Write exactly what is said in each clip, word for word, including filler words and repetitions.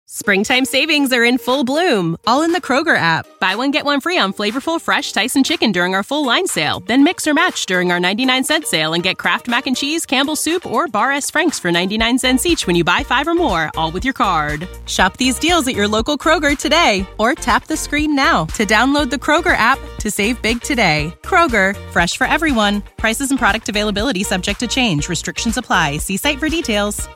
Springtime savings are in full bloom, all in the Kroger app. Buy one, get one free on flavorful, fresh Tyson chicken during our full line sale. Then mix or match during our ninety-nine cent sale and get Kraft Mac and Cheese, Campbell's Soup, or Bar S. Frank's for ninety-nine cents each when you buy five or more, all with your card. Shop these deals at your local Kroger today, or tap the screen now to download the Kroger app to save big today. Kroger, fresh for everyone. Prices and product availability subject to change. Restrictions apply. See site for details.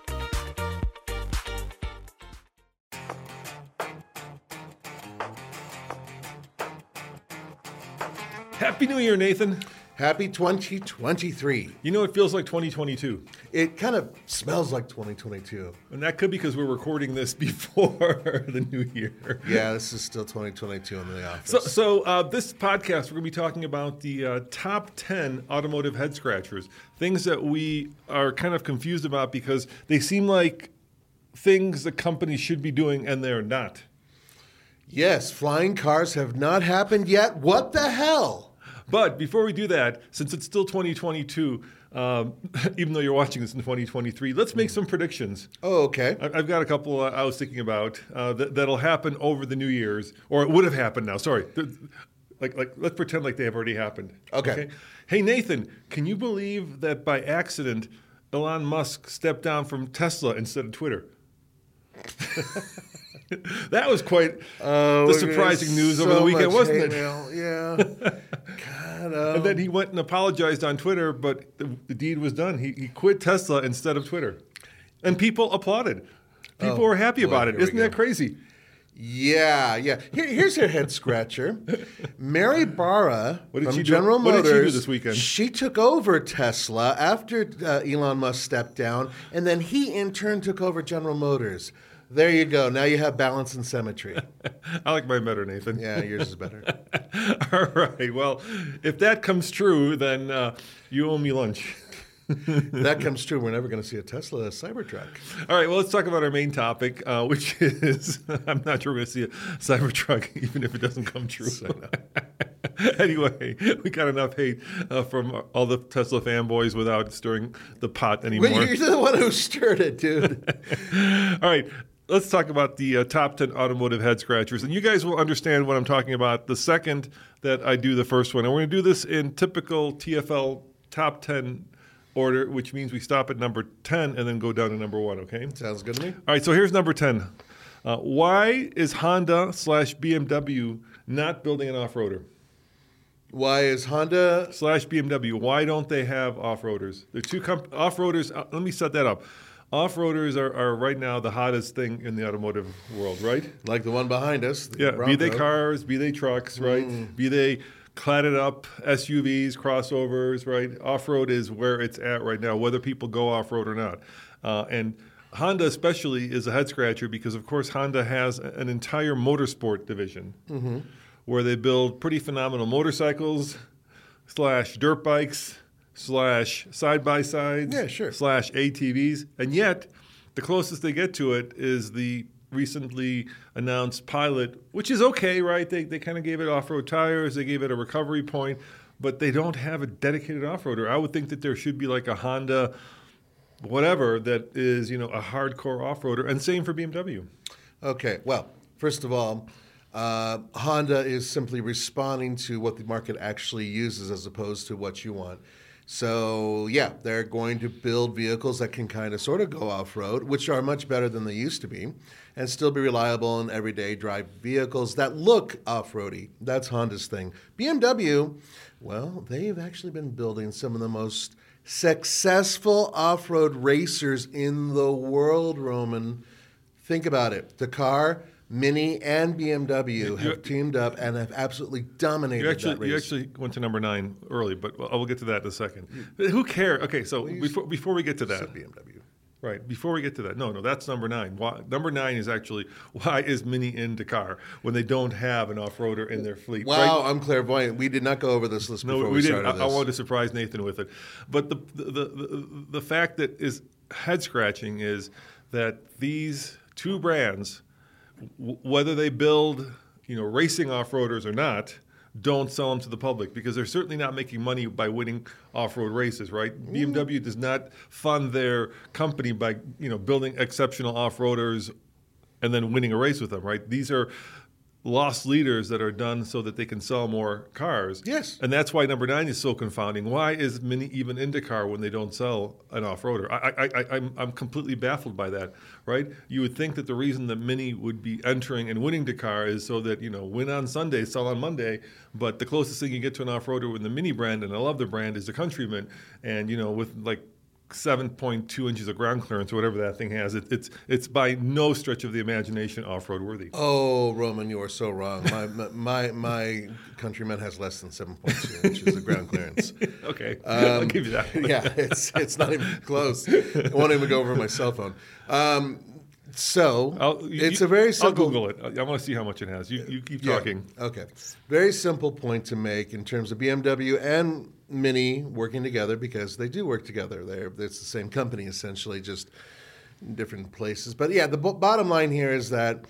Happy New Year, Nathan. Happy twenty twenty-three. You know, it feels like twenty twenty-two. It kind of smells like twenty twenty-two. And that could be because we're recording this before the new year. Yeah, this is still twenty twenty-two in the office. So, so uh, this podcast, we're going to be talking about the uh, top ten automotive head scratchers, things that we are kind of confused about because they seem like things that companies should be doing and they're not. Yes, flying cars have not happened yet. What the hell? But before we do that, since it's still twenty twenty-two, um, even though you're watching this in twenty twenty-three, let's make some predictions. Oh, okay. I've got a couple uh, I was thinking about uh, that, that'll happen over the New Year's, or it would have happened now. Sorry. Like, like, let's pretend like they have already happened. Okay. okay. Hey, Nathan, can you believe that by accident, Elon Musk stepped down from Tesla instead of Twitter? That was quite uh, the surprising news so over the weekend, wasn't it? Mail. Yeah. God, um. And then he went and apologized on Twitter, but the, the deed was done. He, he quit Tesla instead of Twitter. And people applauded. People oh, were happy boy, about it. Isn't that crazy? Yeah, yeah. Here, here's your head scratcher. Mary Barra what did from she General do? Motors. What did she do this weekend? She took over Tesla after uh, Elon Musk stepped down, and then he in turn took over General Motors. There you go. Now you have balance and symmetry. I like mine better, Nathan. Yeah, yours is better. All right. Well, if that comes true, then uh, you owe me lunch. That comes true. We're never going to see a Tesla Cybertruck. All right. Well, let's talk about our main topic, uh, which is I'm not sure we're going to see a Cybertruck, even if it doesn't come true. Anyway, we got enough hate uh, from all the Tesla fanboys without stirring the pot anymore. Well, you're the one who stirred it, dude. All right. Let's talk about the uh, top ten automotive head scratchers. And you guys will understand what I'm talking about the second that I do the first one. And we're going to do this in typical T F L top ten order, which means we stop at number ten and then go down to number one, okay? Sounds good to me. All right, so here's number ten. Uh, why is Honda slash B M W not building an off-roader? Why is Honda slash B M W, why don't they have off-roaders? They're two comp- off-roaders, uh, let me set that up. Off-roaders are, are right now the hottest thing in the automotive world, right? Like the one behind us. The yeah, Bronco. be they cars, be they trucks, right? Mm. Be they cladded up S U Vs, crossovers, right? Off-road is where it's at right now, whether people go off-road or not. Uh, and Honda especially is a head-scratcher because, of course, Honda has an entire motorsport division mm-hmm. where they build pretty phenomenal motorcycles slash dirt bikes slash side-by-sides, yeah, sure. slash A T Vs, and yet the closest they get to it is the recently announced Pilot, which is okay, right? They they kind of gave it off-road tires, they gave it a recovery point, but they don't have a dedicated off-roader. I would think that there should be like a Honda whatever that is, you know, a hardcore off-roader, and same for B M W. Okay, well, first of all, uh, Honda is simply responding to what the market actually uses as opposed to what you want. So, yeah, they're going to build vehicles that can kind of sort of go off-road, which are much better than they used to be, and still be reliable in everyday drive vehicles that look off-roady. That's Honda's thing. B M W, well, they've actually been building some of the most successful off-road racers in the world, Roman. Think about it. The car, Mini, and B M W have you, teamed up and have absolutely dominated you actually, that race. You actually went to number nine early, but I will get to that in a second. You, Who cares? Okay, so well, before before we get to that, B M W. Right, before we get to that, no, no, that's number nine. Why, number nine is actually, why is Mini in Dakar when they don't have an off-roader in their fleet? Wow, right? I'm clairvoyant. We did not go over this list no, before we, we didn't. started I, this. I wanted to surprise Nathan with it. But the the, the, the, the fact that is head-scratching is that these two brands, w- whether they build, you know, racing off-roaders or not, don't sell them to the public because they're certainly not making money by winning off-road races, right? Mm. B M W does not fund their company by, you know, building exceptional off-roaders and then winning a race with them, right? These are lost leaders that are done so that they can sell more cars. Yes. And that's why number nine is so confounding. Why is Mini even IndyCar when they don't sell an off-roader? I, I, I, I'm, I'm completely baffled by that, right? You would think that the reason that Mini would be entering and winning Dakar is so that, you know, win on Sunday, sell on Monday, but the closest thing you get to an off-roader with the Mini brand, and I love the brand, is the Countryman. And, you know, with like seven point two inches of ground clearance or whatever that thing has. It, it's it's by no stretch of the imagination off-road worthy. Oh, Roman, you are so wrong. My my my Countryman has less than seven point two inches of ground clearance. Okay, um, I'll give you that. Yeah, it's it's not even close. I won't even go over my cell phone. Um, so I'll, you, it's a very simple. I'll Google it. I, I want to see how much it has. You you keep Yeah, talking. okay, very simple point to make in terms of B M W and Mini working together, because they do work together. They're it's the same company essentially, just in different places. But yeah, the b- bottom line here is that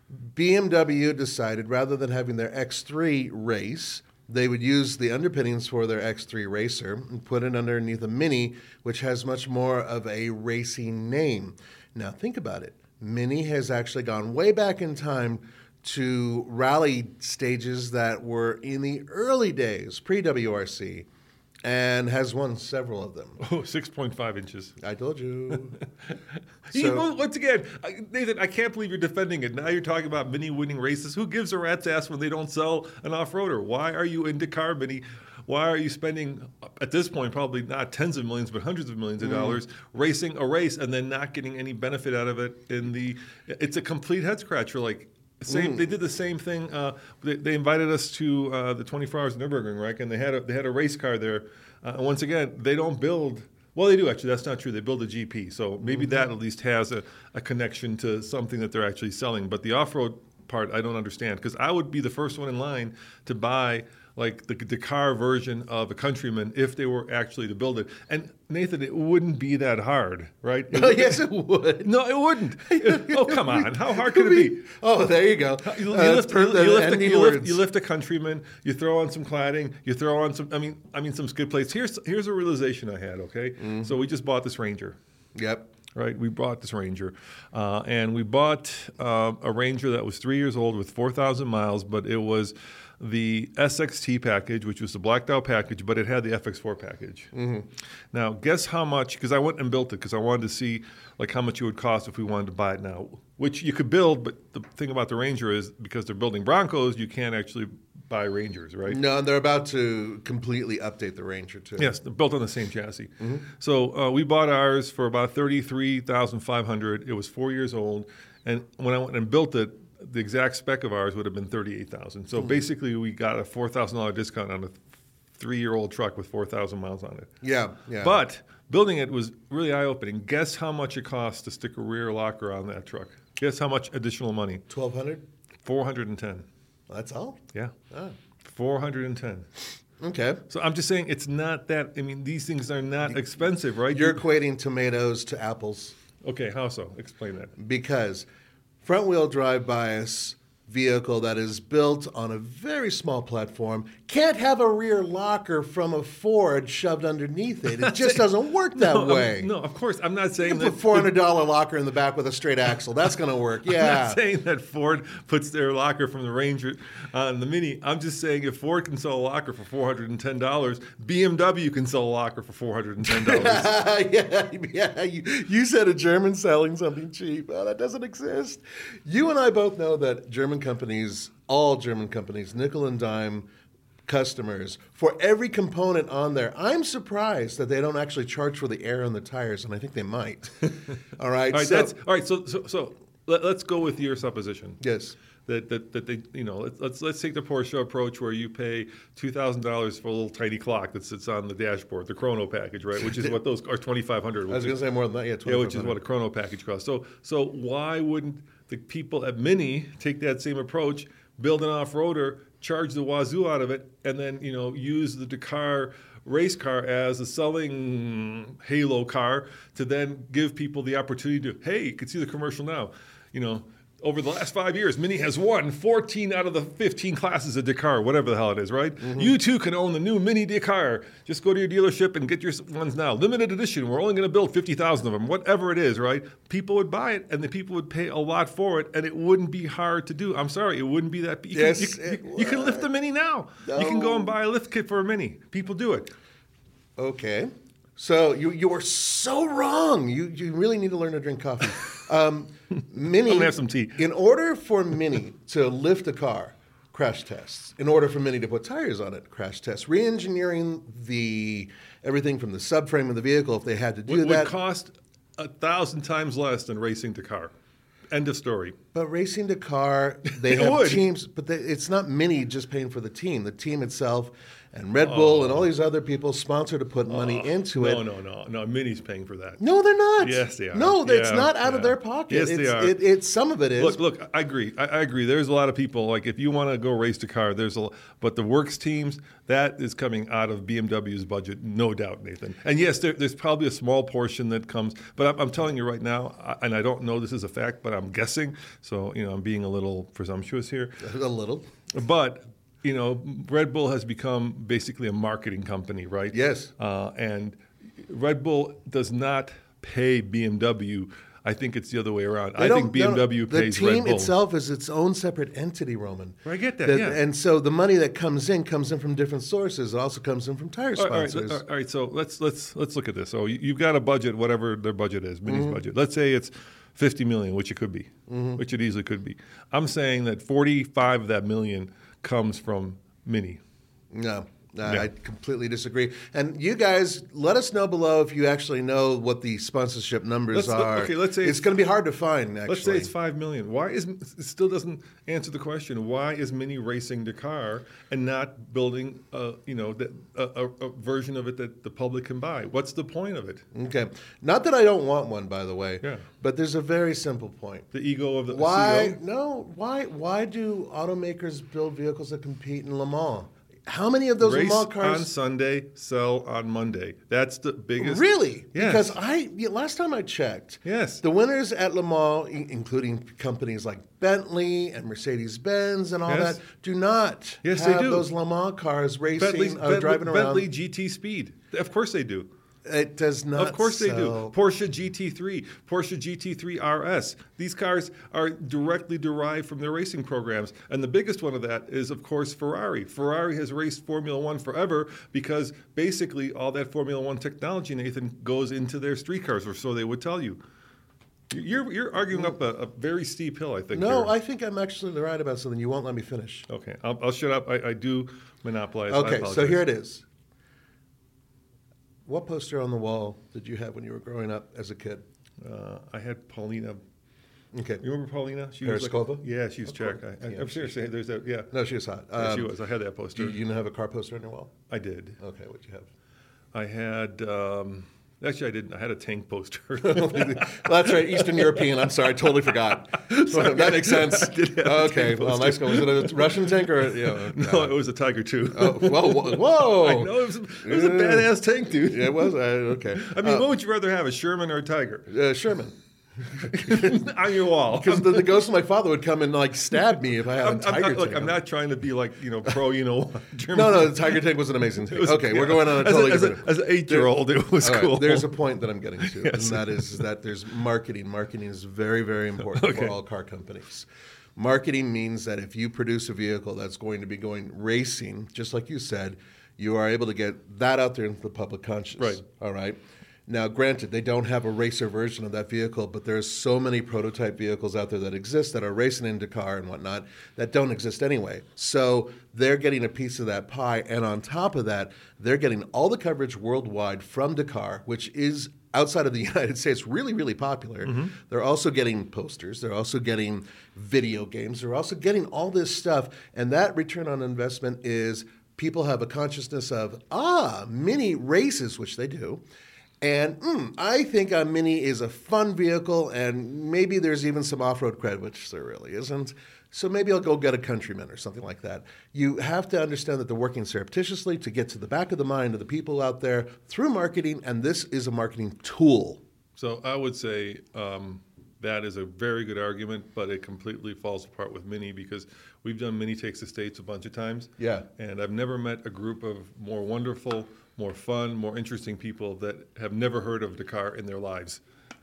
B M W decided rather than having their X three race, they would use the underpinnings for their X three racer and put it underneath a Mini, which has much more of a racing name. Now think about it. Mini has actually gone way back in time to rally stages that were in the early days, pre-W R C, and has won several of them. Oh, six point five inches. I told you. You So- know, once again, I- Nathan, I can't believe you're defending it. Now you're talking about Mini winning races. Who gives a rat's ass when they don't sell an off-roader? Why are you into car Mini? Why are you spending, at this point, probably not tens of millions, but hundreds of millions of dollars racing a race and then not getting any benefit out of it in the, it's a complete head scratcher. Like, Same, They did the same thing. Uh, they, they invited us to uh, the twenty-four Hours of Nürburgring, right? And they had a they had a race car there. Uh, and once again, they don't build. Well, they do actually. That's not true. They build a G P, so maybe that at least has a, a connection to something that they're actually selling. But the off-road part, I don't understand, because I would be the first one in line to buy like the Dakar version of a Countryman if they were actually to build it. And Nathan, it wouldn't be that hard, right? It Oh, yes, it would. No, it wouldn't. Oh, come on. How hard could it be? Oh, there you go. You, you, Uh, lift, per- you, the you lift a, ending you, lift, words. you lift a Countryman. You throw on some cladding. You throw on some. I mean, I mean some skid plates. Here's here's a realization I had. Okay, Mm-hmm. so we just bought this Ranger. Yep. Right, we bought this Ranger, uh, and we bought uh, a Ranger that was three years old with four thousand miles, but it was the S X T package, which was the blacked out package, but it had the F X four package. Mm-hmm. Now, guess how much? Because I went and built it because I wanted to see like how much it would cost if we wanted to buy it now, which you could build. But the thing about the Ranger is because they're building Broncos, you can't actually buy Rangers, right? No, and they're about to completely update the Ranger too. Yes, they're built on the same chassis. Mm-hmm. So uh, we bought ours for about thirty-three thousand five hundred dollars. It was four years old, and when I went and built it, the exact spec of ours would have been thirty-eight thousand dollars. So mm-hmm. basically, we got a four thousand dollars discount on a three-year-old truck with four thousand miles on it. Yeah, yeah. But building it was really eye-opening. Guess how much it costs to stick a rear locker on that truck? Guess how much additional money? twelve hundred. Four hundred and ten. That's all. Yeah. Oh. Four hundred and ten. Okay. So I'm just saying it's not that. I mean, these things are not expensive, right? You're equating tomatoes to apples. Okay, how so? Explain that. Because front-wheel drive bias vehicle that is built on a very small platform can't have a rear locker from a Ford shoved underneath it. It just doesn't work that no, way. I'm, no, of course. I'm not You saying can that put four hundred dollars locker in the back with a straight axle. That's going to work. I'm Yeah. not saying that Ford puts their locker from the Ranger on the Mini. I'm just saying if Ford can sell a locker for four hundred ten dollars, B M W can sell a locker for four hundred ten dollars. yeah, yeah. You, you said a German selling something cheap. Oh, that doesn't exist. You and I both know that German companies, all German companies, nickel and dime customers for every component on there. I'm surprised that they don't actually charge for the air on the tires, and I think they might. All right. All right, so, that's all right. So, so, so let, let's go with your supposition. yes. That, that, that they, you know, let's, let's let's take the Porsche approach where you pay two thousand dollars for a little tiny clock that sits on the dashboard, the Chrono package, right? Which is what those are twenty five hundred. I was going to say more than that. Yeah, Yeah, which is what a Chrono package costs. So, so why wouldn't the people at Mini take that same approach, build an off-roader, charge the wazoo out of it, and then you know use the Dakar race car as a selling halo car to then give people the opportunity to, hey, you can see the commercial now, you know. over the last five years, Mini has won fourteen out of the fifteen classes of Dakar, whatever the hell it is, right? Mm-hmm. You too can own the new Mini Dakar. Just go to your dealership and get your ones now. Limited edition. We're only going to build fifty thousand of them, whatever it is, right? People would buy it, and the people would pay a lot for it, and it wouldn't be hard to do. I'm sorry, it wouldn't be that. You, yes, can, you, you, you can lift the Mini now. No. You can go and buy a lift kit for a Mini. People do it. Okay. So you you are so wrong. You you really need to learn to drink coffee. Um, Mini, I'm gonna have some tea. In order for Mini to lift a car, crash tests. In order for Mini to put tires on it, crash tests. Re-engineering the everything from the subframe of the vehicle, if they had to do would, that, would cost a thousand times less than racing Dakar. End of story. But racing Dakar, they have would. teams, but they, it's not Mini just paying for the team. The team itself. And Red Bull oh. and all these other people sponsor to put money oh. into no, it. No, no, no, no. Mini's paying for that. No, they're not. Yes, they are. No, it's yeah, not out yeah. of their pocket. Yes, it's, they are. It, it, some of it is. Look, look. I agree. I, I agree. There's a lot of people. Like if you want to go race the car, there's a. But the works teams, that is coming out of B M W's budget, no doubt, Nathan. And yes, there, there's probably a small portion that comes. But I'm, I'm telling you right now, I, and I don't know this is a fact, but I'm guessing. So you know, I'm being a little presumptuous here. A little. But. You know, Red Bull has become basically a marketing company, right? Yes. Uh, and Red Bull does not pay B M W. I think it's the other way around. They I think B M W pays Red Bull. The team itself is its own separate entity, Roman. I get that, the, yeah. And so the money that comes in comes in from different sources. It also comes in from tire sponsors. All right, all right, all right so let's let's let's look at this. So you've got a budget, whatever their budget is, Mini's mm-hmm. budget. Let's say it's fifty million, which it could be, mm-hmm. which it easily could be. I'm saying that forty-five of that million comes from Mini. No, uh, yeah. I completely disagree. And you guys, let us know below if you actually know what the sponsorship numbers let's, are. Okay, let's say it's, it's going to be hard to find. Actually, let's say it's five million. Why is it still doesn't answer the question? Why is Mini racing Dakar and not building, a, you know, the, a, a, a version of it that the public can buy? What's the point of it? Okay, not that I don't want one, by the way. Yeah. But there's a very simple point. The ego of the why? C E O? No. Why? Why do automakers build vehicles that compete in Le Mans? How many of those Race Le Mans cars on Sunday, sell on Monday? That's the biggest. Really? Yes. Because I last time I checked, yes, the winners at Le Mans, including companies like Bentley and Mercedes-Benz and all yes. that, do not yes, have they do. those Le Mans cars racing, Bentley, uh, Bentley, driving around. Bentley G T Speed. Of course they do. It does not. Of course sell. they do. Porsche G T three, Porsche G T three R S. These cars are directly derived from their racing programs. And the biggest one of that is, of course, Ferrari. Ferrari has raced Formula One forever because basically all that Formula One technology, Nathan, goes into their street cars, or so they would tell you. You're you're arguing up a, a very steep hill, I think. No, here. I think I'm actually right about something. You won't let me finish. Okay, I'll, I'll shut up. I, I do monopolize. Okay, so here it is. What poster on the wall did you have when you were growing up as a kid? Uh, I had Paulina. Okay. You remember Paulina? She Periscova? was like, yeah, she was Czech. I, I, yeah, I'm seriously, there's that, yeah. No, she was hot. Um, yeah, she was. I had that poster. Do you, you have a car poster on your wall? I did. Okay, what'd you have? I had, um, actually I didn't. I had a tank poster. Well, that's right, Eastern European. I'm sorry, I totally forgot. Sorry, that makes sense. Okay, well, nice one. Was it a Russian tank or? A, you know, no, uh, it was a Tiger two. Oh, whoa, whoa, whoa. I know, it was, it was yeah. a badass tank, dude. Yeah, it was? Uh, okay. I mean, uh, what would you rather have, a Sherman or a Tiger? Uh, Sherman. On your wall, because the, the ghost of my father would come and like stab me if I had I'm, a tiger I'm not, tank. Look, I'm not trying to be like you know pro, you know. German. No, no, the tiger tank was an amazing thing. Okay, yeah. we're going on a totally as, different. A, as an eight-year-old, it was right, cool. There's a point that I'm getting to, yes. and that is, is that there's marketing. Marketing is very, very important okay. for all car companies. Marketing means that if you produce a vehicle that's going to be going racing, just like you said, you are able to get that out there into the public conscious. Right. All right. Now, granted, they don't have a racer version of that vehicle, but there's so many prototype vehicles out there that exist that are racing in Dakar and whatnot that don't exist anyway. So they're getting a piece of that pie, and on top of that, they're getting all the coverage worldwide from Dakar, which is outside of the United States really, really popular. Mm-hmm. They're also getting posters. They're also getting video games. They're also getting all this stuff, and that return on investment is people have a consciousness of, ah, Mini races, which they do. And mm, I think a Mini is a fun vehicle, and maybe there's even some off-road cred, which there really isn't. So maybe I'll go get a Countryman or something like that. You have to understand that they're working surreptitiously to get to the back of the mind of the people out there through marketing, and this is a marketing tool. So I would say um, that is a very good argument, but it completely falls apart with Mini because we've done Mini Takes the States a bunch of times. Yeah. And I've never met a group of more wonderful, more fun, more interesting people that have never heard of Dakar in their lives.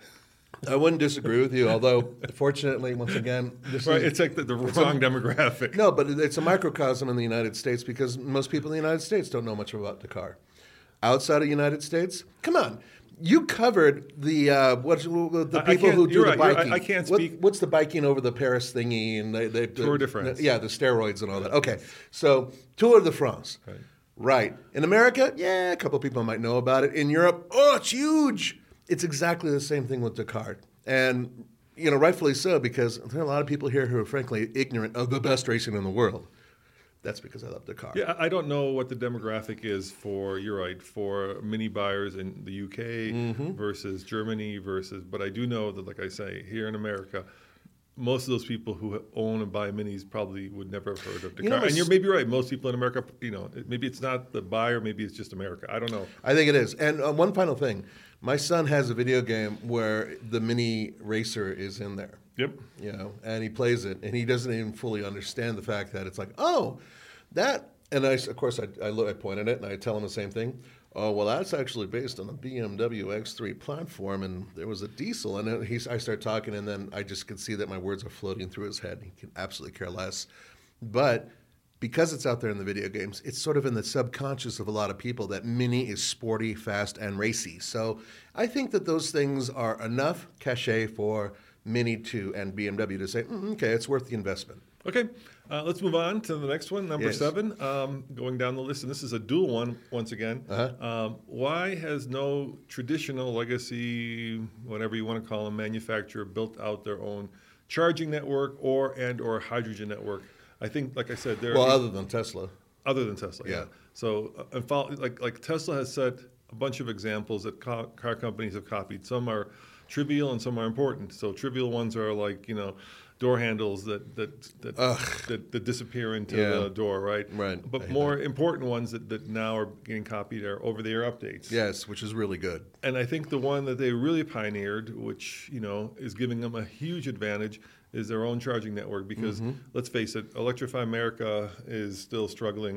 I wouldn't disagree with you, although fortunately, once again, this Right, is, it's like the, the wrong demographic. no, but it's a microcosm in the United States because most people in the United States don't know much about Dakar. Outside of the United States, come on. You covered the uh, what's the I- I people can't- who do you're the right, you're- biking. I- I can't What- speak- what's the biking over the Paris thingy and they, they Tour de the- France. Yeah, the steroids and all that. Okay, so Tour de France. Right. Right. In America, yeah, a couple people might know about it. In Europe, oh, it's huge. It's exactly the same thing with Dakar. And, you know, rightfully so, because there are a lot of people here who are frankly ignorant of the best racing in the world. That's because I love Dakar. Yeah, I I don't know what the demographic is for, you're right, for Mini buyers in the U K Mm-hmm. versus Germany versus, but I do know that, like I say, here in America, most of those people who own and buy Minis probably would never have heard of Dakar. You know, and you're s- maybe right, most people in America, you know, it- maybe it's not the buyer, maybe it's just America. I don't know. I think it is. And uh, one final thing. My son has a video game where the Mini Racer is in there. Yep. You know, and he plays it, and he doesn't even fully understand the fact that it's like, oh, that. And I, of course, I, I, look, I point at it, and I tell him the same thing. Oh, well, that's actually based on a B M W X three platform, and there was a diesel. And then he's, I start talking, and then I just can see that my words are floating through his head. He can absolutely care less. But because it's out there in the video games, it's sort of in the subconscious of a lot of people that Mini is sporty, fast, and racy. So I think that those things are enough cachet for Mini two and B M W to say, mm, okay, it's worth the investment. Okay, uh, let's move on to the next one, number Yes. seven. Um, going down the list, and this is a dual one once again. Uh-huh. Um, why has no traditional legacy, whatever you want to call them, manufacturer built out their own charging network or and or hydrogen network? I think, like I said, there. Well, other than Tesla. Other than Tesla, yeah. Yeah. So, uh, and follow, like like Tesla has set a bunch of examples that car, car companies have copied. Some are trivial and some are important. So, trivial ones are like you know, door handles that that that, that, that disappear into Yeah. the door, right? Right. I But hate more important ones that, that now are getting copied are over-the-air updates. Yes, which is really good. And I think the one that they really pioneered, which you know is giving them a huge advantage, is their own charging network. Because Mm-hmm. let's face it, Electrify America is still struggling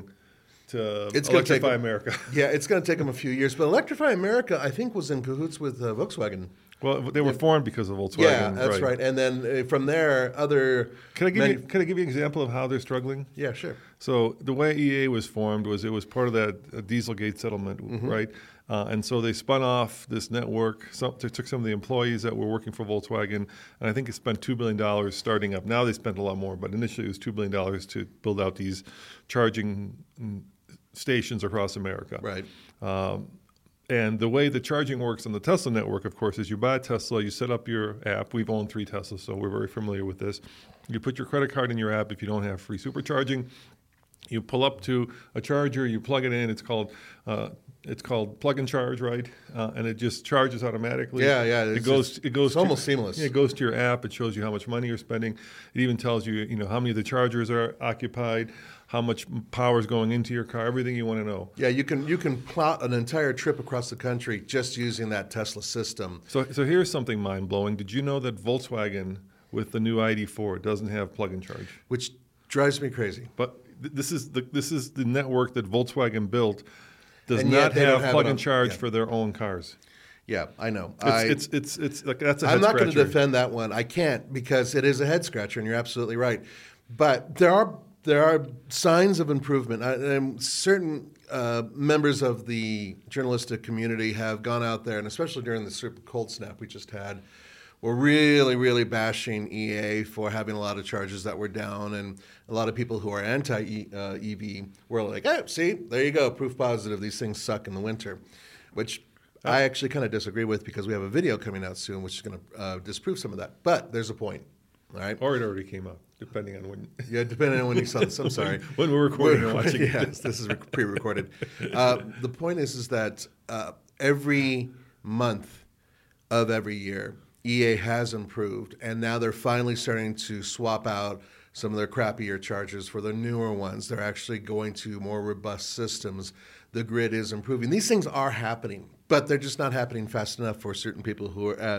to It's gonna take electrify them- America. Yeah, it's going to take them a few years. But Electrify America, I think, was in cahoots with uh, Volkswagen. Well, they were formed because of Volkswagen. Yeah, that's right. And then uh, from there, other. Can I give manu- you? Can I give you an example of how they're struggling? Yeah, sure. So the way E A was formed was it was part of that uh, Dieselgate settlement, Mm-hmm. right? Uh, and so they spun off this network. Some, they took some of the employees that were working for Volkswagen, and I think it spent two billion dollars starting up. Now they spent a lot more, but initially it was two billion dollars to build out these charging mm, stations across America. Right. Um, and the way the charging works on the Tesla network, of course, is you buy a Tesla, you set up your app. We've owned three Teslas, so we're very familiar with this. You put your credit card in your app if you don't have free supercharging. You pull up to a charger, you plug it in. It's called uh, it's called plug and charge, right? Uh, and it just charges automatically. Yeah, yeah, It it's goes. just- it goes. it's to- almost seamless. Yeah, it goes to your app. It shows you how much money you're spending. It even tells you, you know, how many of the chargers are occupied, how much power is going into your car, everything you want to know. Yeah, you can you can plot an entire trip across the country just using that Tesla system. So, so here's something mind blowing. Did you know that Volkswagen with the new I D four doesn't have plug and charge? Which drives me crazy. But th- this is the this is the network that Volkswagen built. Does And yet not they don't have have plug it and on- charge yeah. for their own cars. Yeah, I know. It's I, it's, it's it's like that's a I'm head not going to scratcher. defend that one. I can't because it is a head scratcher, and you're absolutely right. But there are there are signs of improvement. I, and certain uh, members of the journalistic community have gone out there, and especially during the super cold snap we just had, were really, really bashing E A for having a lot of charges that were down, and a lot of people who are anti-E V were like, "Hey, see, there you go, proof positive. These things suck in the winter," which I actually kind of disagree with because we have a video coming out soon, which is going to uh, disprove some of that. But there's a point, all right? Or it already came out, depending on when. Yeah, depending on when you saw this. I'm sorry. When we're recording and watching it. Yes, this is pre-recorded. Uh, the point is, is that uh, every month of every year, E A has improved, and now they're finally starting to swap out some of their crappier chargers for the newer ones. They're actually going to more robust systems. The grid is improving. These things are happening, but they're just not happening fast enough for certain people who are as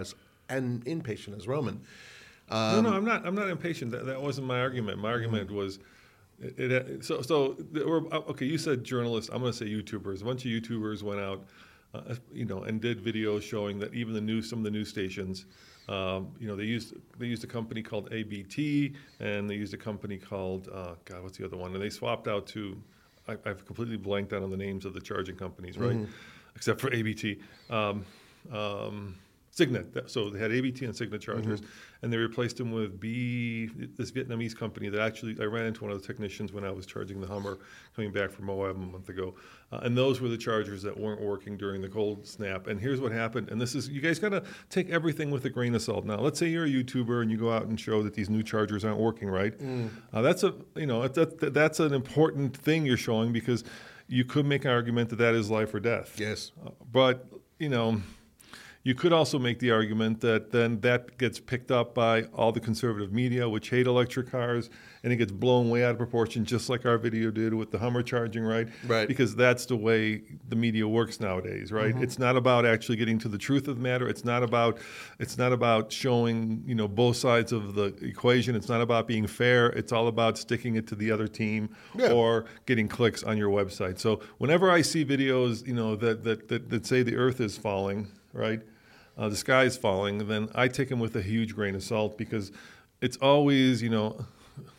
and impatient as Roman. Um, no, no, I'm not. I'm not impatient. That, that wasn't my argument. My argument mm-hmm. was, it, it, so so. We're, okay, you said journalists. I'm going to say YouTubers. A bunch of YouTubers went out, uh, you know, and did videos showing that even the news, some of the news stations, um, you know, they used they used a company called A B T and they used a company called uh, God, what's the other one? And they swapped out to, I, I've completely blanked out on the names of the charging companies, right? Mm-hmm. Except for A B T. Um, um, Signet. So they had A B T and Signet chargers, mm-hmm. and they replaced them with B, this Vietnamese company that actually, I ran into one of the technicians when I was charging the Hummer coming back from Moab a month ago. Uh, and those were the chargers that weren't working during the cold snap. And here's what happened. And this is, you guys got to take everything with a grain of salt. Now, let's say you're a YouTuber and you go out and show that these new chargers aren't working, right? Mm. Uh, that's a, you know, that, that's an important thing you're showing because you could make an argument that that is life or death. Yes. Uh, but, you know, you could also make the argument that then that gets picked up by all the conservative media, which hate electric cars, and it gets blown way out of proportion, just like our video did with the Hummer charging, right? Right. Because that's the way the media works nowadays, right? Mm-hmm. It's not about actually getting to the truth of the matter. It's not about it's not about showing, you know, both sides of the equation. It's not about being fair. It's all about sticking it to the other team yeah. or getting clicks on your website. So whenever I see videos, you know, that that that, that say the Earth is falling, right? Uh, the sky is falling, then I take them with a huge grain of salt because it's always, you know,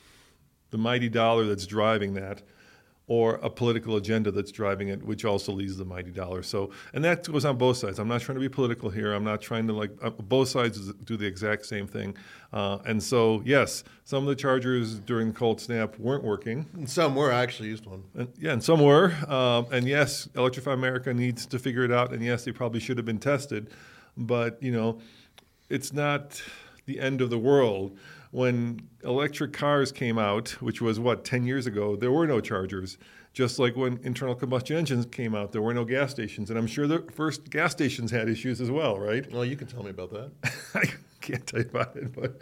the mighty dollar that's driving that or a political agenda that's driving it, which also leads the mighty dollar. So, and that goes on both sides. I'm not trying to be political here. I'm not trying to like, uh, both sides do the exact same thing. Uh, and so, yes, some of the chargers during the cold snap weren't working. And some were. I actually used one. And, yeah, and some were. Um, and yes, Electrify America needs to figure it out. And yes, they probably should have been tested. But, you know, it's not the end of the world. When electric cars came out, which was, what, ten years ago, there were no chargers. Just like when internal combustion engines came out, there were no gas stations. And I'm sure the first gas stations had issues as well, right? Well, you can tell me about that. I can't tell you about it, but,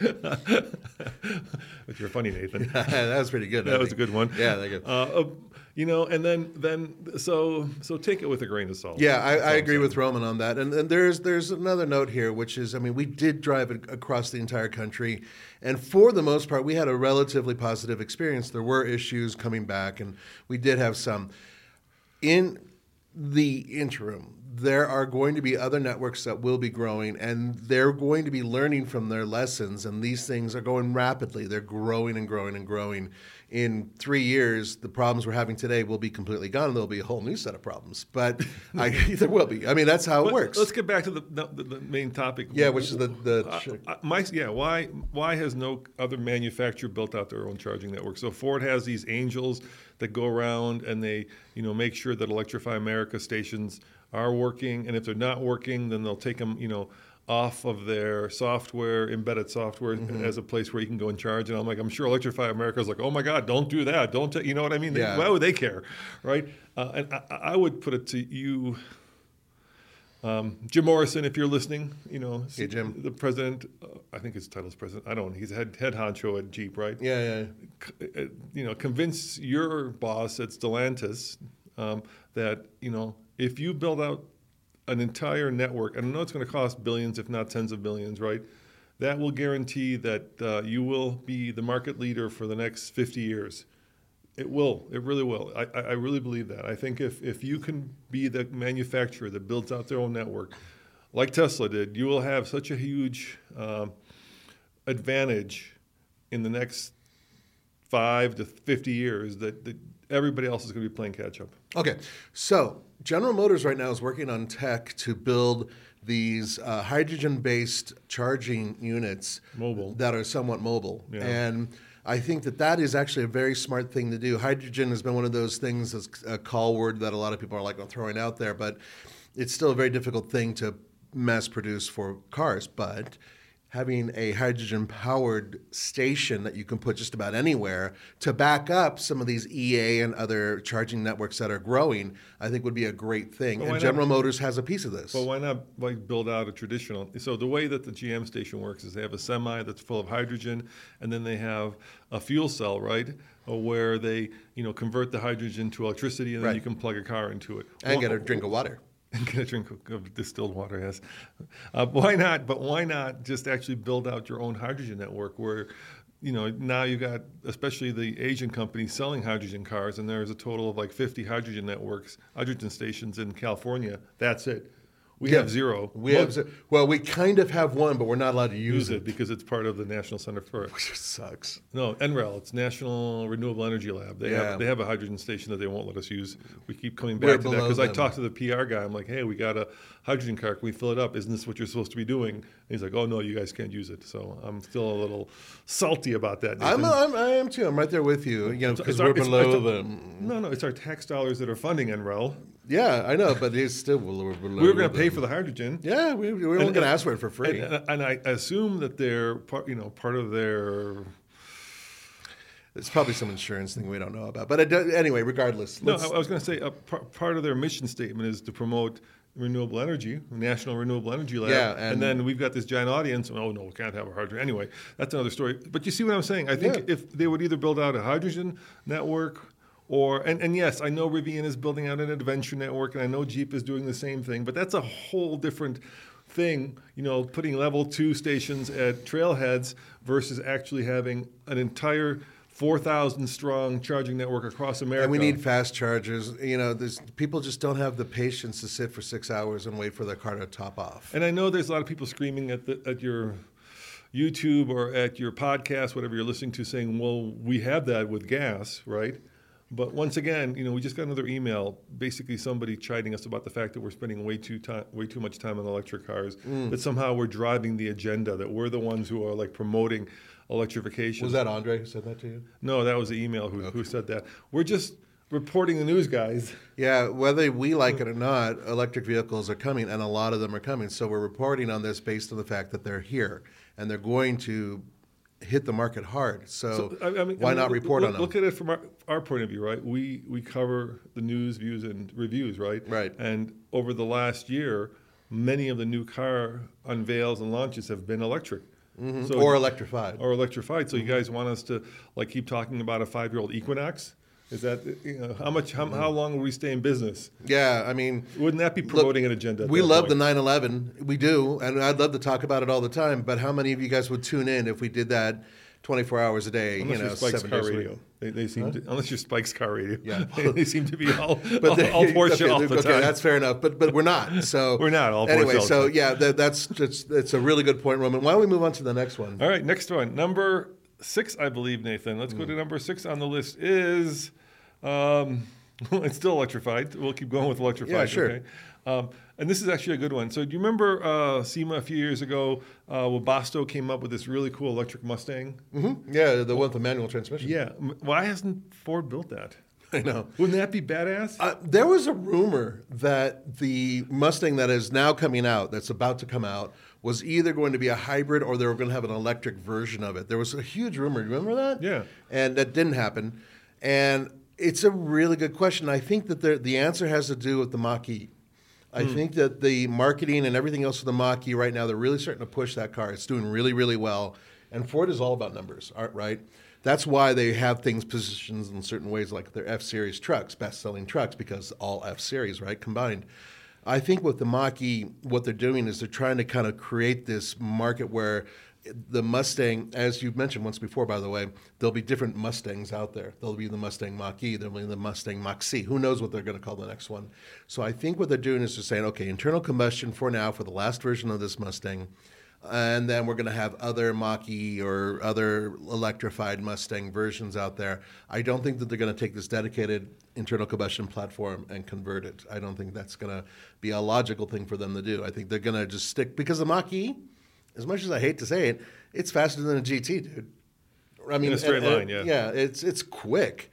but you're funny, Nathan. That was pretty good. That was a good one. Yeah, thank you. Uh, uh, you know, and then then so so take it with a grain of salt. Yeah, I, I agree with Roman on that. And, and there's there's another note here, which is, I mean, we did drive it across the entire country, and for the most part, we had a relatively positive experience. There were issues coming back, and we did have some. In the interim, there are going to be other networks that will be growing, and they're going to be learning from their lessons, and these things are going rapidly. They're growing and growing and growing. In three years, the problems we're having today will be completely gone, and there'll be a whole new set of problems. But I, there will be. I mean, that's how it but works. Let's get back to the, the, the main topic. Yeah, which is the... the uh, uh, my, yeah, why why has no other manufacturer built out their own charging network? So Ford has these angels that go around and they, you know, make sure that Electrify America stations are working, and if they're not working, then they'll take them, you know, off of their software, embedded software, mm-hmm. as a place where you can go and charge. And I'm like, I'm sure Electrify America is like, oh my God, don't do that. Don't, ta-. you know what I mean? They, yeah. Why would they care, right? Uh, and I, I would put it to you, um, Jim Morrison, if you're listening, you know, hey, Jim. the president, uh, I think his title is president. I don't know. He's head, head honcho at Jeep, right? Yeah, yeah. C- you know, convince your boss at Stellantis um, that, you know, if you build out an entire network, and I know it's going to cost billions, if not tens of billions, right? That will guarantee that uh, you will be the market leader for the next fifty years. It will. It really will. I, I really believe that. I think if, if you can be the manufacturer that builds out their own network, like Tesla did, you will have such a huge um, advantage in the next five to fifty years that, that everybody else is going to be playing catch up. Okay, so General Motors right now is working on tech to build these uh, hydrogen-based charging units mobile. that are somewhat mobile. Yeah. And I think that that is actually a very smart thing to do. Hydrogen has been one of those things, as a call word that a lot of people are like throwing out there, but it's still a very difficult thing to mass produce for cars. But having a hydrogen-powered station that you can put just about anywhere to back up some of these E A and other charging networks that are growing, I think would be a great thing. And General not, Motors has a piece of this. But why not like build out a traditional? So the way that the G M station works is they have a semi that's full of hydrogen, and then they have a fuel cell, right, where they, you know, convert the hydrogen to electricity, and then right. you can plug a car into it. And well, get a drink of water. And get a drink of distilled water, yes. Uh, why not? But why not just actually build out your own hydrogen network where, you know, now you got, especially the Asian companies selling hydrogen cars, and there's a total of like fifty hydrogen networks, hydrogen stations in California. That's it. We Yeah. have zero. We have ze- well, we kind of have one, but we're not allowed to use, use it because it's part of the National Center for Which sucks. no N R E L. It's National Renewable Energy Lab. They Yeah. have they have a hydrogen station that they won't let us use. We keep coming We're back to that below because I them. talked to the P R guy. I'm like, hey, we got a hydrogen car. Can we fill it up? Isn't this what you're supposed to be doing? And he's like, oh no, you guys can't use it. So I'm still a little salty about that. I'm, Nathan. I'm, I am too. I'm right there with you. You know, It's- because it's our- we're it's- below it's- them. No, no, it's our tax dollars that are funding N R E L. Yeah, I know, but it's still we're below. We were going to pay them. for the hydrogen. Yeah, we, we weren't And- going to ask for it for free. And, and I assume that they're part, you know, part of their. It's probably some insurance thing we don't know about. But it, does- anyway, regardless. No, let's- I, I was going to say a par- part of their mission statement is to promote renewable energy, National Renewable Energy Lab. Yeah, and, and- then we've got this giant audience. Oh no, we can't have a hydrogen. Anyway, that's another story. But you see what I'm saying? I think Yeah. if they would either build out a hydrogen network. Or and, and yes, I know Rivian is building out an adventure network, and I know Jeep is doing the same thing, but that's a whole different thing, you know, putting level two stations at trailheads versus actually having an entire four thousand strong charging network across America. and we need fast chargers. You know, there's people just don't have the patience to sit for six hours and wait for their car to top off. And I know there's a lot of people screaming at the at your YouTube or at your podcast, whatever you're listening to, saying, well, we have that with gas, right? But once again, you know, we just got another email, basically somebody chiding us about the fact that we're spending way too time, way too much time on electric cars, Mm. that somehow we're driving the agenda, that we're the ones who are like promoting electrification. Was that Andre who said that to you? No, that was the email who, who said that. We're just reporting the news, guys. Yeah, whether we like it or not, electric vehicles are coming, and a lot of them are coming. So we're reporting on this based on the fact that they're here, and they're going to hit the market hard. So, I- I mean- why I mean, not look- report look, on them? Look at it from our, our point of view, right? We we cover the news, views, and reviews, right? Right. And over the last year, many of the new car unveils and launches have been electric. Mhm. So- or electrified. Or electrified. So you guys want us to like keep talking about a five-year-old Equinox? Is that, you know, how much? How, how long will we stay in business? Yeah, I mean, Wouldn't that be look, promoting an agenda? at we that love point? the nine eleven. We do, and I'd love to talk about it all the time. But how many of you guys would tune in if we did that twenty-four hours a day? Unless you know, you're Spike's seven car days a week? radio. They, they seem to, unless you're Spike's car radio. Yeah. they, they seem to be all, But all, they- all Porsche okay, all the okay, time. that's fair enough. But but we're not. So We're not all Porsche anyway. all the So time. yeah, that, that's it's, it's a really good point, Roman. Why don't we move on to the next one? All right, next one. Number six, I believe, Nathan. Let's go to number six on the list is, um, it's still electrified. We'll keep going with electrified. Yeah, sure. Okay? Um, and this is actually a good one. So do you remember uh, SEMA a few years ago, uh, Webasto came up with this really cool electric Mustang? Mm-hmm. Yeah, the one with the manual transmission. Yeah. M- Why hasn't Ford built that? I know. Wouldn't that be badass? Uh, there was a rumor that the Mustang that is now coming out, that's about to come out, was either going to be a hybrid or they were going to have an electric version of it. There was a huge rumor. Remember that? Yeah. And that didn't happen. And it's a really good question. I think that there, the answer has to do with the Mach-E. I Hmm. think that the marketing and everything else for the Mach-E right now, they're really starting to push that car. It's doing really, really well. And Ford is all about numbers, aren't- right? That's why they have things positioned in certain ways, like their F-Series trucks, best-selling trucks, because all F-Series, right, combined. I think with the Mach-E, what they're doing is they're trying to kind of create this market where the Mustang, as you've mentioned once before, by the way, there'll be different Mustangs out there. There'll be the Mustang Mach-E, there'll be the Mustang Mach-C. Who knows what they're going to call the next one? So I think what they're doing is they're saying, okay, internal combustion for now, for the last version of this Mustang, and then we're going to have other Mach-E or other electrified Mustang versions out there. I don't think that they're going to take this dedicated internal combustion platform and convert it. I don't think that's going to be a logical thing for them to do. I think they're going to just stick, because the Mach-E, as much as I hate to say it, it's faster than a G T, dude. I mean, In a straight and- line, and- yeah. Yeah, it's it's quick,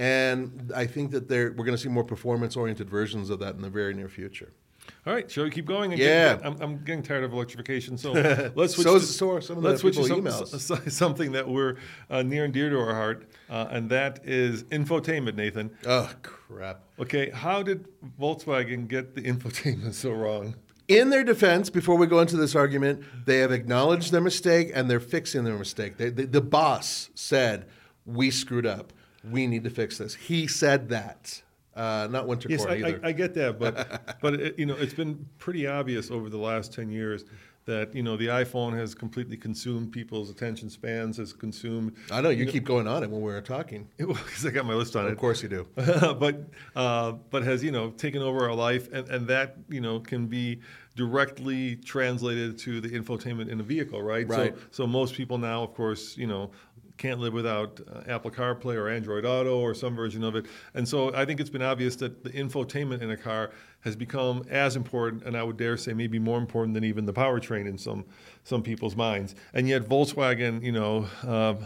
and I think that they're we're going to see more performance-oriented versions of that in the very near future. All right, shall we keep going? And Yeah. get- I'm, I'm getting tired of electrification, so let's switch So to, is- so are some of the let's switch to people some, emails. s- s- something that we're uh, near and dear to our heart, uh, and that is infotainment, Nathan. Oh, crap. Okay, how did Volkswagen get the infotainment so wrong? In their defense, before we go into this argument, they have acknowledged their mistake and they're fixing their mistake. They, they, the boss said, "We screwed up. We need to fix this." He said that. Uh, not winter Yes, corn I, either. I, I get that, but but it, you know, it's been pretty obvious over the last ten years that you know the iPhone has completely consumed people's attention spans, has consumed. I know you, you keep know, going on it when we were talking. Because I got my list on of it. Of course you do. but uh, but has you know taken over our life, and, and that you know can be directly translated to the infotainment in a vehicle, right? Right. So so most people now, of course, you know. Can't live without uh, Apple CarPlay or Android Auto or some version of it. And so I think it's been obvious that the infotainment in a car has become as important, and I would dare say maybe more important than even the powertrain in some some people's minds. And yet Volkswagen, you know, uh,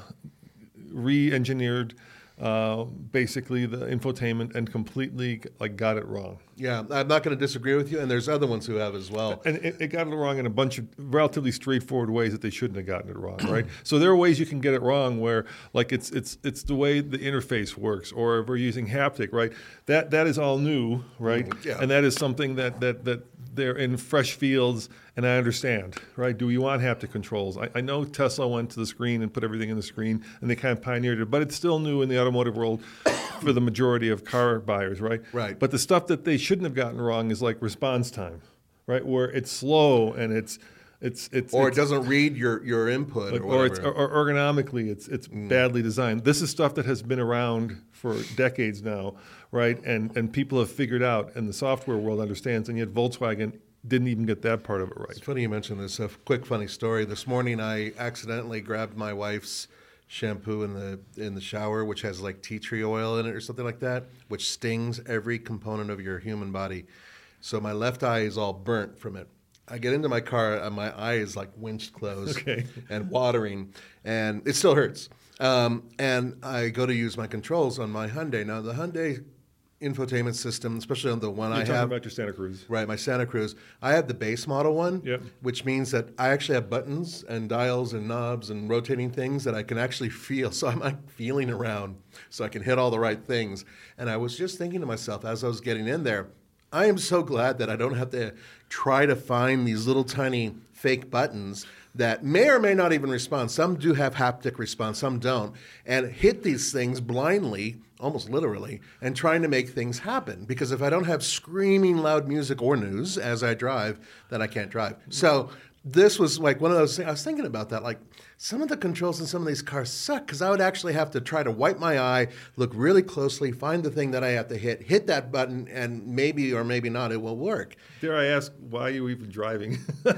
re-engineered uh, basically the infotainment and completely like got it wrong. Yeah, I'm not going to disagree with you, and there's other ones who have as well. And it, it got it wrong in a bunch of relatively straightforward ways that they shouldn't have gotten it wrong, right? So there are ways you can get it wrong where, like, it's it's it's the way the interface works, or if we're using haptic, right? That that is all new, right? Yeah. And that is something that that that they're in fresh fields, and I understand, right? Do we want haptic controls? I, I know Tesla went to the screen and put everything in the screen, and they kind of pioneered it, but it's still new in the automotive world for the majority of car buyers, right? Right. But the stuff that they shouldn't have gotten wrong is like response time, right? Where it's slow and it's it's it's or it's, it doesn't read your, your input, like, or or whatever. it's or, or ergonomically it's it's mm. badly designed. This is stuff that has been around for decades now, right? And and people have figured out, and the software world understands, and yet Volkswagen didn't even get that part of it right. It's funny you mentioned this. A quick funny story. This morning I accidentally grabbed my wife's shampoo in the in the shower, which has like tea tree oil in it or something like that, which stings every component of your human body. So my left eye is all burnt from it. I get into my car and my eye is like winched closed okay. and watering, and it still hurts. Um, and I go to use my controls on my Hyundai. Now the Hyundai infotainment system, especially on the one You're I talking have. about your Santa Cruz. Right, my Santa Cruz. I have the base model one, yep. which means that I actually have buttons and dials and knobs and rotating things that I can actually feel. So I'm like feeling around so I can hit all the right things. And I was just thinking to myself as I was getting in there, I am so glad that I don't have to try to find these little tiny fake buttons that may or may not even respond. Some do have haptic response, some don't. And hit these things blindly, almost literally, and trying to make things happen. Because if I don't have screaming loud music or news as I drive, then I can't drive. So this was like one of those things. I was thinking about that. Like, some of the controls in some of these cars suck because I would actually have to try to wipe my eye, look really closely, find the thing that I have to hit, hit that button, and maybe or maybe not it will work. Dare I ask, why are you even driving?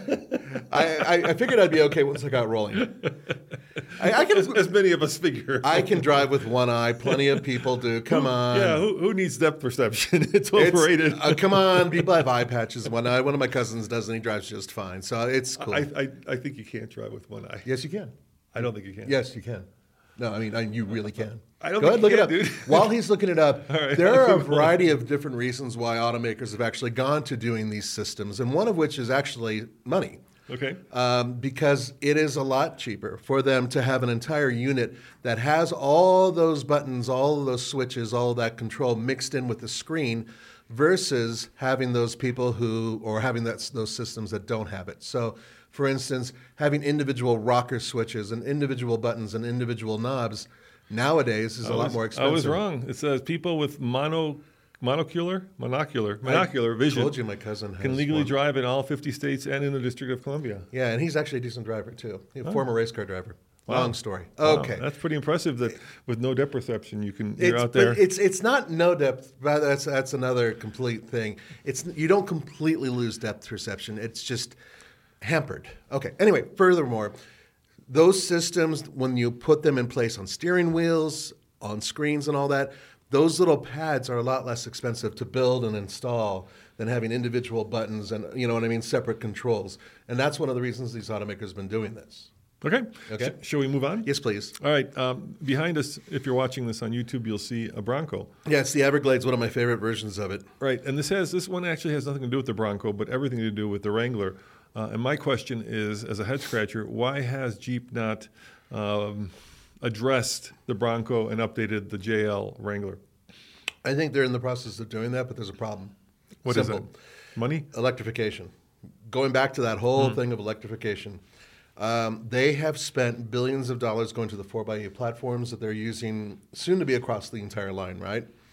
I, I, I figured I'd be okay once I got rolling. I, I can, as, as many of us figure. I can drive with one eye. Plenty of people do. Come who, on. Yeah, who, who needs depth perception? It's overrated. It's, uh, come on. People have eye patches in one eye. One of my cousins does, and he drives just fine. So it's cool. I, I, I think you can't drive with one eye. Yes, you can. I don't think you can. Yes, you can. No, I mean, I, you really can. I don't Go think ahead, look you it up. can, dude. While he's looking it up, right. there are a variety of different reasons why automakers have actually gone to doing these systems, and one of which is actually money. Okay. Um, because it is a lot cheaper for them to have an entire unit that has all those buttons, all of those switches, all of that control mixed in with the screen versus having those people who, or having that, those systems that don't have it. So, for instance, having individual rocker switches and individual buttons and individual knobs nowadays is I a was, lot more expensive. I was wrong. It says people with mono, monocular, monocular, monocular I vision told you my cousin has can legally one. drive in all fifty states and in the District of Columbia. Yeah, and he's actually a decent driver, too. He's a Oh. former race car driver. Wow. Long story. Wow, Okay. that's pretty impressive that with no depth perception you can, you're It's, out there. but it's it's not no depth. But that's that's another complete thing. It's you don't completely lose depth perception. It's just hampered. Okay. Anyway, furthermore, those systems when you put them in place on steering wheels, on screens, and all that, those little pads are a lot less expensive to build and install than having individual buttons and you know what I mean, separate controls. And that's one of the reasons these automakers have been doing this. Okay. Okay. Sh- shall we move on? Yes, please. All right. Um, behind us, if you're watching this on YouTube, you'll see a Bronco. Yeah, it's the Everglades, one of my favorite versions of it. Right. And this has this one actually has nothing to do with the Bronco, but everything to do with the Wrangler. Uh, and my question is, as a head scratcher, why has Jeep not um, addressed the Bronco and updated the J L Wrangler? I think they're in the process of doing that, but there's a problem. What Simple. is it? Money? Electrification. Going back to that whole mm. thing of electrification, um, they have spent billions of dollars going to the four by eight platforms that they're using soon to be across the entire line, right?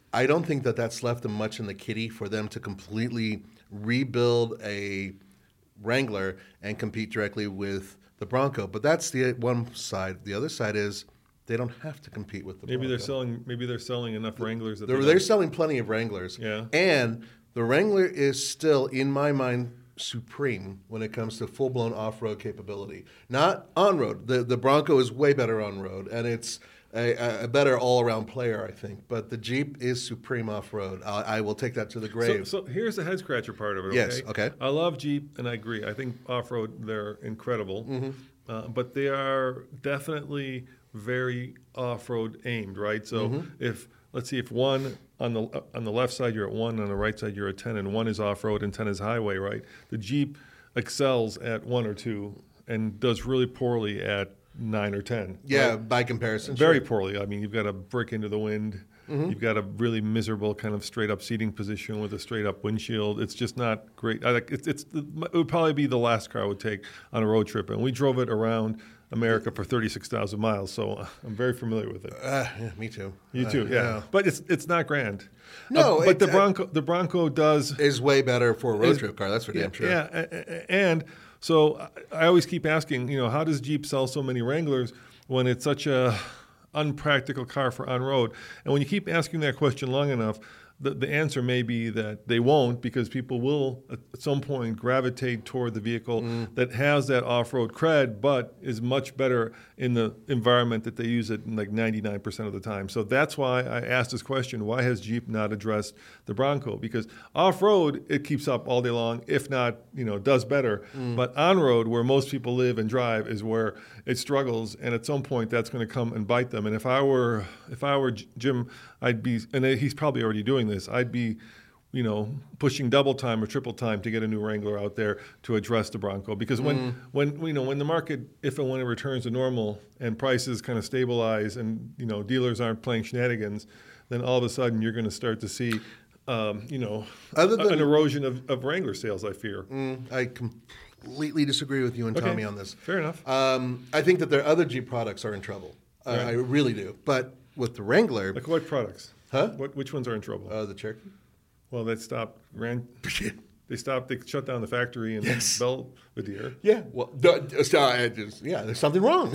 I don't think that that's left them much in the kitty for them to completely rebuild a Wrangler and compete directly with the Bronco. But that's the one side. The other side is they don't have to compete with the maybe Bronco. they're selling. Maybe they're selling enough Wranglers that They're, they they're don't- selling plenty of Wranglers. Yeah. And the Wrangler is still, in my mind, supreme when it comes to full-blown off-road capability. Not on-road. The the Bronco is way better on-road, and it's a, a better all-around player, I think. But the Jeep is supreme off-road. I, I will take that to the grave. So, so here's the head scratcher part of it. Okay? Yes, okay. I love Jeep, and I agree. I think off-road they're incredible, Mm-hmm. uh, but they are definitely very off-road aimed, right? So Mm-hmm. if let's see, if one on the uh, on the left side you're at one, on the right side you're at ten, and one is off-road and ten is highway, right? The Jeep excels at one or two and does really poorly at nine or ten. yeah, right? by comparison. Very sure. poorly. I mean, you've got a brick into the wind. You've got a really miserable kind of straight up seating position with a straight up windshield. It's just not great. I, like- it's, it's the, it would probably be the last car I would take on a road trip, and we drove it around America for thirty-six thousand miles, so uh, I'm very familiar with it. Uh, yeah, me too. You Uh, too, yeah. But it's it's not grand. No, Uh, but the it's- Bronco the Bronco does Is way better for a road is- trip car, that's for damn sure. Yeah, a- a- and so I I always keep asking, you know, how does Jeep sell so many Wranglers when it's such a unpractical car for on road? And when you keep asking that question long enough, the, the answer may be that they won't, because people will at some point gravitate toward the vehicle Mm. that has that off-road cred, but is much better in the environment that they use it in like ninety-nine percent of the time. So that's why I asked this question: why has Jeep not addressed the Bronco? Because off-road it keeps up all day long, if not, you know, does better. Mm. But on-road, where most people live and drive, is where it struggles, and at some point that's going to come and bite them. And if I were if I were J- Jim, I'd be, and he's probably already doing this, I'd be, you know, pushing double time or triple time to get a new Wrangler out there to address the Bronco. Because when, when you know, when the market, if and when it returns to normal and prices kind of stabilize and, you know, dealers aren't playing shenanigans, then all of a sudden you're going to start to see, um, you know, Other than- an erosion of, of Wrangler sales, I fear. Mm, I completely disagree with you and Okay. Tommy on this. Fair enough. Um, I think that their other Jeep products are in trouble. Uh, Right. I really do. But with the Wrangler, Like what products? Huh? What, which ones are in trouble? uh, the Cherokee. Well, they stopped, ran, they stopped, they shut down the factory in Yes. Belvedere. Yeah, well, the, so I just, yeah, there's something wrong.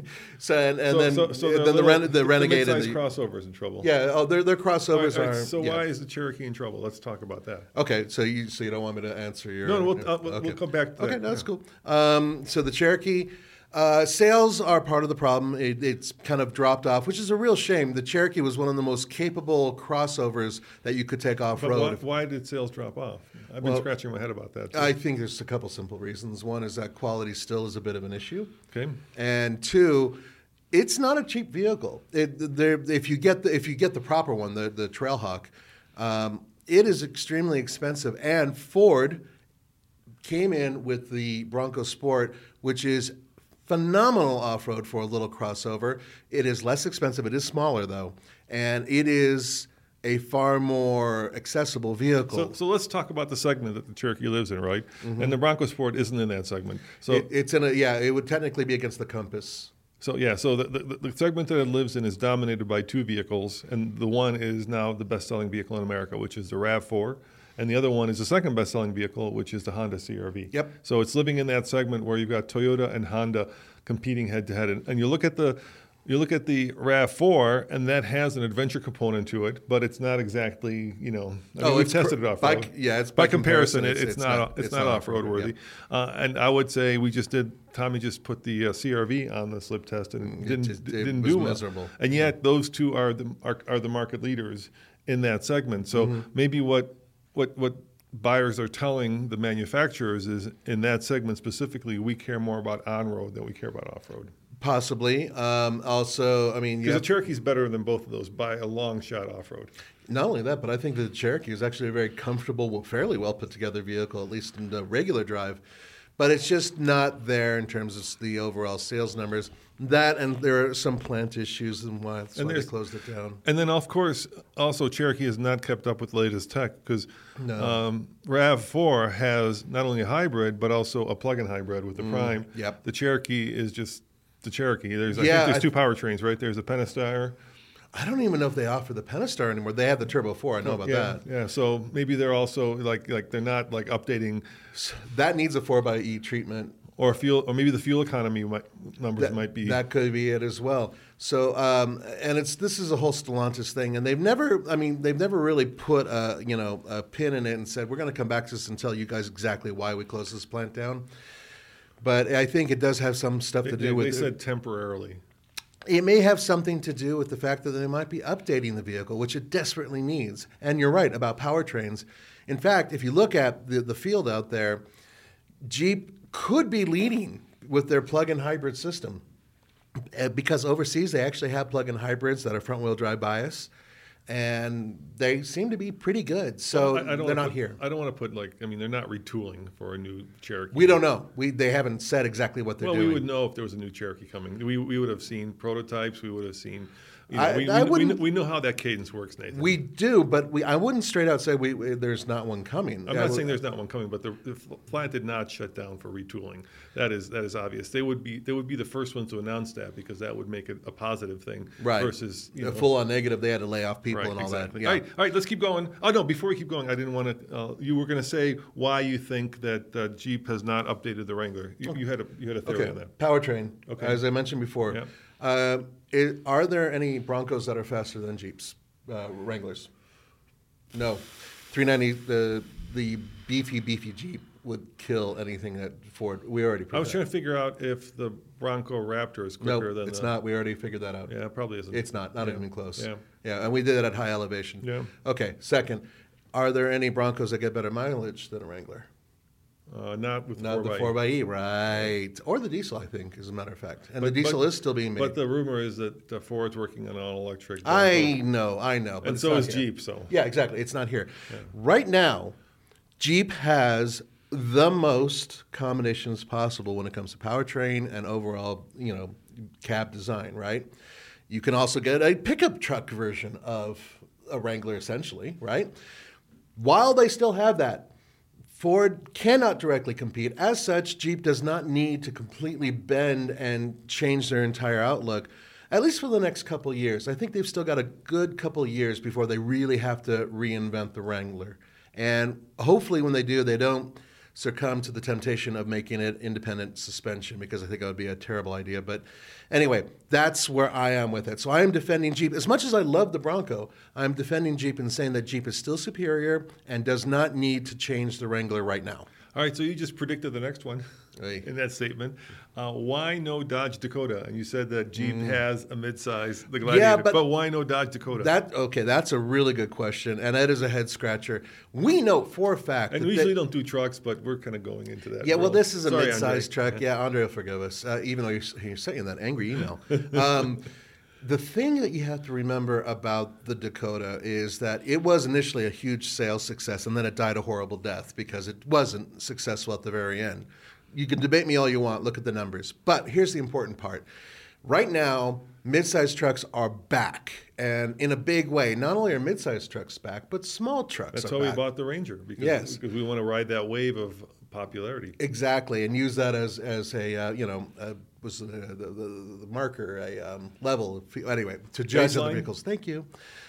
so and, and So- then, so- so then the the, little- Ren- the Renegade and mid-size the crossovers in trouble. yeah, oh, their their All right, crossovers all right, are. so yeah. why is the Cherokee in trouble? Let's talk about that. Okay, so you so you don't want me to answer your No, no, we'll, uh, we'll, okay. we'll come back to Okay, that. no, that's Yeah. cool. Um, so the Cherokee uh, sales are part of the problem. It, it's kind of dropped off, which is a real shame. The Cherokee was one of the most capable crossovers that you could take off But why, road. why did sales drop off? I've been Well, scratching my head about that. too. I think there's a couple simple reasons. One is that quality still is a bit of an issue. okay. And two, it's not a cheap vehicle. It, there, if you get the if you get the proper one, the the Trailhawk, um, it is extremely expensive. And Ford came in with the Bronco Sport, which is phenomenal off road for a little crossover. It is less expensive. It is smaller though, and it is a far more accessible vehicle. So, so let's talk about the segment that the Cherokee lives in, right? And the Bronco Sport isn't in that segment. So, Mm-hmm. It, it's in a yeah. It would technically be against the Compass. so yeah, so the, the, the segment that it lives in is dominated by two vehicles, and the one is now the best-selling vehicle in America, which is the RAV four, and the other one is the second best-selling vehicle, which is the Honda C R V. Yep. So it's living in that segment where you've got Toyota and Honda competing head-to-head, and, and you look at the you look at the RAV four, and that has an adventure component to it, but it's not exactly, you know, I mean, Oh, we've it's tested cr- it off by- road. yeah, it's by, by comparison, comparison, it, it's- it's, it's not, not- it's, it's not, not off-road off-road, worthy. Uh, and I would say we just did. Tommy just put the uh, C R V on the slip test and It didn't just- it didn't was do well. miserable. And yet those two are the are, are the market leaders in that segment. So Mm-hmm. maybe what what what buyers are telling the manufacturers is in that segment specifically, we care more about on-road than we care about off-road. Possibly. Um, also, I mean, Because yeah, the Cherokee's better than both of those by a long shot off-road. not only that, but I think the Cherokee is actually a very comfortable, fairly well put together vehicle, at least in the regular drive. But it's just not there in terms of the overall sales numbers. That and there are some plant issues and why, that's And why they there's- closed it down. And then, of course, also Cherokee has not kept up with the latest tech because No. um, RAV four has not only a hybrid but also a plug-in hybrid with the Prime. yep. The Cherokee is just the Cherokee. There's I Yeah, think there's I two th- powertrains, right? There's a Pentastar. I don't even know if they offer the Pentastar anymore. They have the Turbo four. I know about yeah, that. Yeah, so maybe they're also like like they're not like updating. That needs a four by E treatment. Or fuel, or maybe the fuel economy might, numbers That, might be. that could be it as well. So, um, and it's this is a whole Stellantis thing, and they've never, I mean, they've never really put a you know a pin in it and said we're going to come back to this and tell you guys exactly why we closed this plant down. But I think it does have some stuff They, to do they, with. they it. said temporarily. It may have something to do with the fact that they might be updating the vehicle, which it desperately needs. And you're right about powertrains. In fact, if you look at the, the field out there, Jeep could be leading with their plug-in hybrid system. Uh, Because overseas, they actually have plug-in hybrids that are front-wheel drive bias. And they seem to be pretty good. So I, I don't they're wanna not put, here. I don't want to put like, I mean, they're not retooling for a new Cherokee. We don't know. We They haven't said exactly what they're Well, doing. we would know if there was a new Cherokee coming. We, we would have seen prototypes. We would have seen, you know, I- we, I we, we, wouldn't- know, we know how that cadence works, Nathan. We do, but we I wouldn't straight out say we, we there's not one coming. I'm I not would- saying there's not one coming, but the, the plant did not shut down for retooling. That is that is obvious. They would be they would be the first ones to announce that because that would make it a positive thing Right. versus you a know, full-on negative. They had to lay off people right, and all exactly. that. Yeah. All right, all right, let's keep going. Oh no, before we keep going, I didn't want to. Uh, you were going to say why you think that uh, Jeep has not updated the Wrangler. You, you had a you had a theory Okay. on that. Powertrain. Okay. As I mentioned before, Yeah. uh, i- are there any Broncos that are faster than Jeeps, uh, Wranglers? No. three ninety. The the beefy beefy Jeep would kill anything that Ford. We already. I was proved trying to figure out if the Bronco Raptor is that. No, quicker than it's the, not. We already figured that out. Yeah, it probably isn't. It's not. Not Yeah. even close. Yeah. Yeah, and we did it at high elevation. Yeah. Okay. Second, are there any Broncos that get better mileage than a Wrangler? Uh, not with Not four the by four by E, right? Or the diesel, I think, as a matter of fact. And But- the diesel but- is still being made. But the rumor is that uh, Ford's working on an electric. I know, I know. But and it's so not is here. Jeep. So Yeah, exactly. It's not here. Right now, Jeep has the most combinations possible when it comes to powertrain and overall, you know, cab design, right? You can also get a pickup truck version of a Wrangler, essentially, right? While they still have that, Ford cannot directly compete. As such, Jeep does not need to completely bend and change their entire outlook, at least for the next couple of years. I think they've still got a good couple of years before they really have to reinvent the Wrangler. And hopefully when they do, they don't succumb to the temptation of making it independent suspension, because I think that would be a terrible idea. But anyway, that's where I am with it. So I am defending Jeep. As much as I love the Bronco, I'm defending Jeep and saying that Jeep is still superior and does not need to change the Wrangler right now. all right. So you just predicted the next one Hey. in that statement. Uh, why no Dodge Dakota? And you said that Jeep has a midsize, the Gladiator. but- but why no Dodge Dakota? That okay, that's a really good question, and that is a head scratcher. We know for a fact and that we they- usually don't do trucks, but we're kind of going into that. Yeah, well, world. this is a Sorry, mid-sized Andre. truck. Yeah, Andre will forgive us, uh, even though you're, you're saying that angry email. Um, the thing that you have to remember about the Dakota is that it was initially a huge sales success, and then it died a horrible death because it wasn't successful at the very end. You can debate me all you want. Look at the numbers. But here's the important part. Right now, mid-sized trucks are back, and in a big way. Not only are mid-sized trucks back, but small trucks That's are why we back. bought the Ranger because Yes. because we want to ride that wave of popularity. Exactly, and use that as as a uh, you know uh, was the, the, the, the marker, a um, level. Anyway, to judge other Baseline? vehicles. Thank you.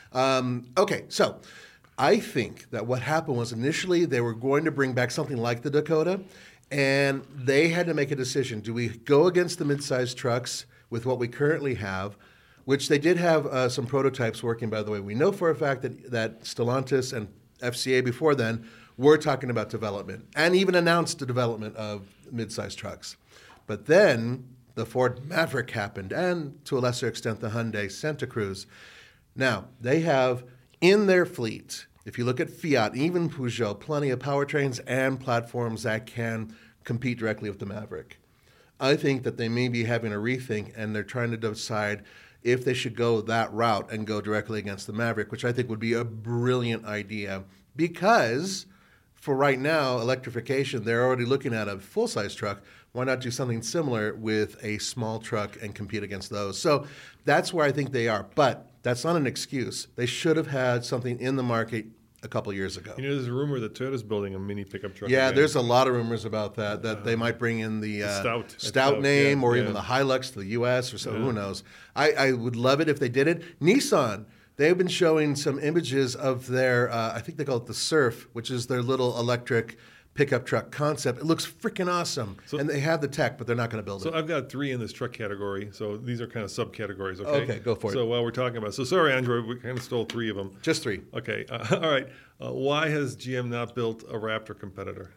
Um, okay, so I think that what happened was initially they were going to bring back something like the Dakota, and they had to make a decision: do we go against the mid-sized trucks with what we currently have? Which they did have uh, some prototypes working, by the way. We know for a fact that, that Stellantis and F C A before then were talking about development and even announced the development of mid-sized trucks. But then the Ford Maverick happened, and to a lesser extent the Hyundai Santa Cruz. Now, they have in their fleet, if you look at Fiat, even Peugeot, plenty of powertrains and platforms that can compete directly with the Maverick. I think that they may be having a rethink, and they're trying to decide if they should go that route and go directly against the Maverick, which I think would be a brilliant idea, because for right now, electrification, they're already looking at a full-size truck. Why not do something similar with a small truck and compete against those? So that's where I think they are. But that's not an excuse. They should have had something in the market a couple years ago. You know, there's a rumor that Toyota's building a mini pickup truck. Yeah, again. there's a lot of rumors about that, that uh, they might bring in the, uh, the Stout, Stout, Stout name yeah, or yeah. even the Hilux to the U S or so. Yeah. Who knows? I, I would love it if they did it. Nissan, they've been showing some images of their, uh, I think they call it the Surf, which is their little electric pickup truck concept. It looks freaking awesome. So, and they have the tech, but they're not going to build so it. So I've got three in this truck category. So these are kind of subcategories, okay? Okay, go for it. So while we're talking about it. So sorry, Andrew, we kind of stole three of them. Just three. Okay. Uh, all right. Uh, why has G M not built a Raptor competitor?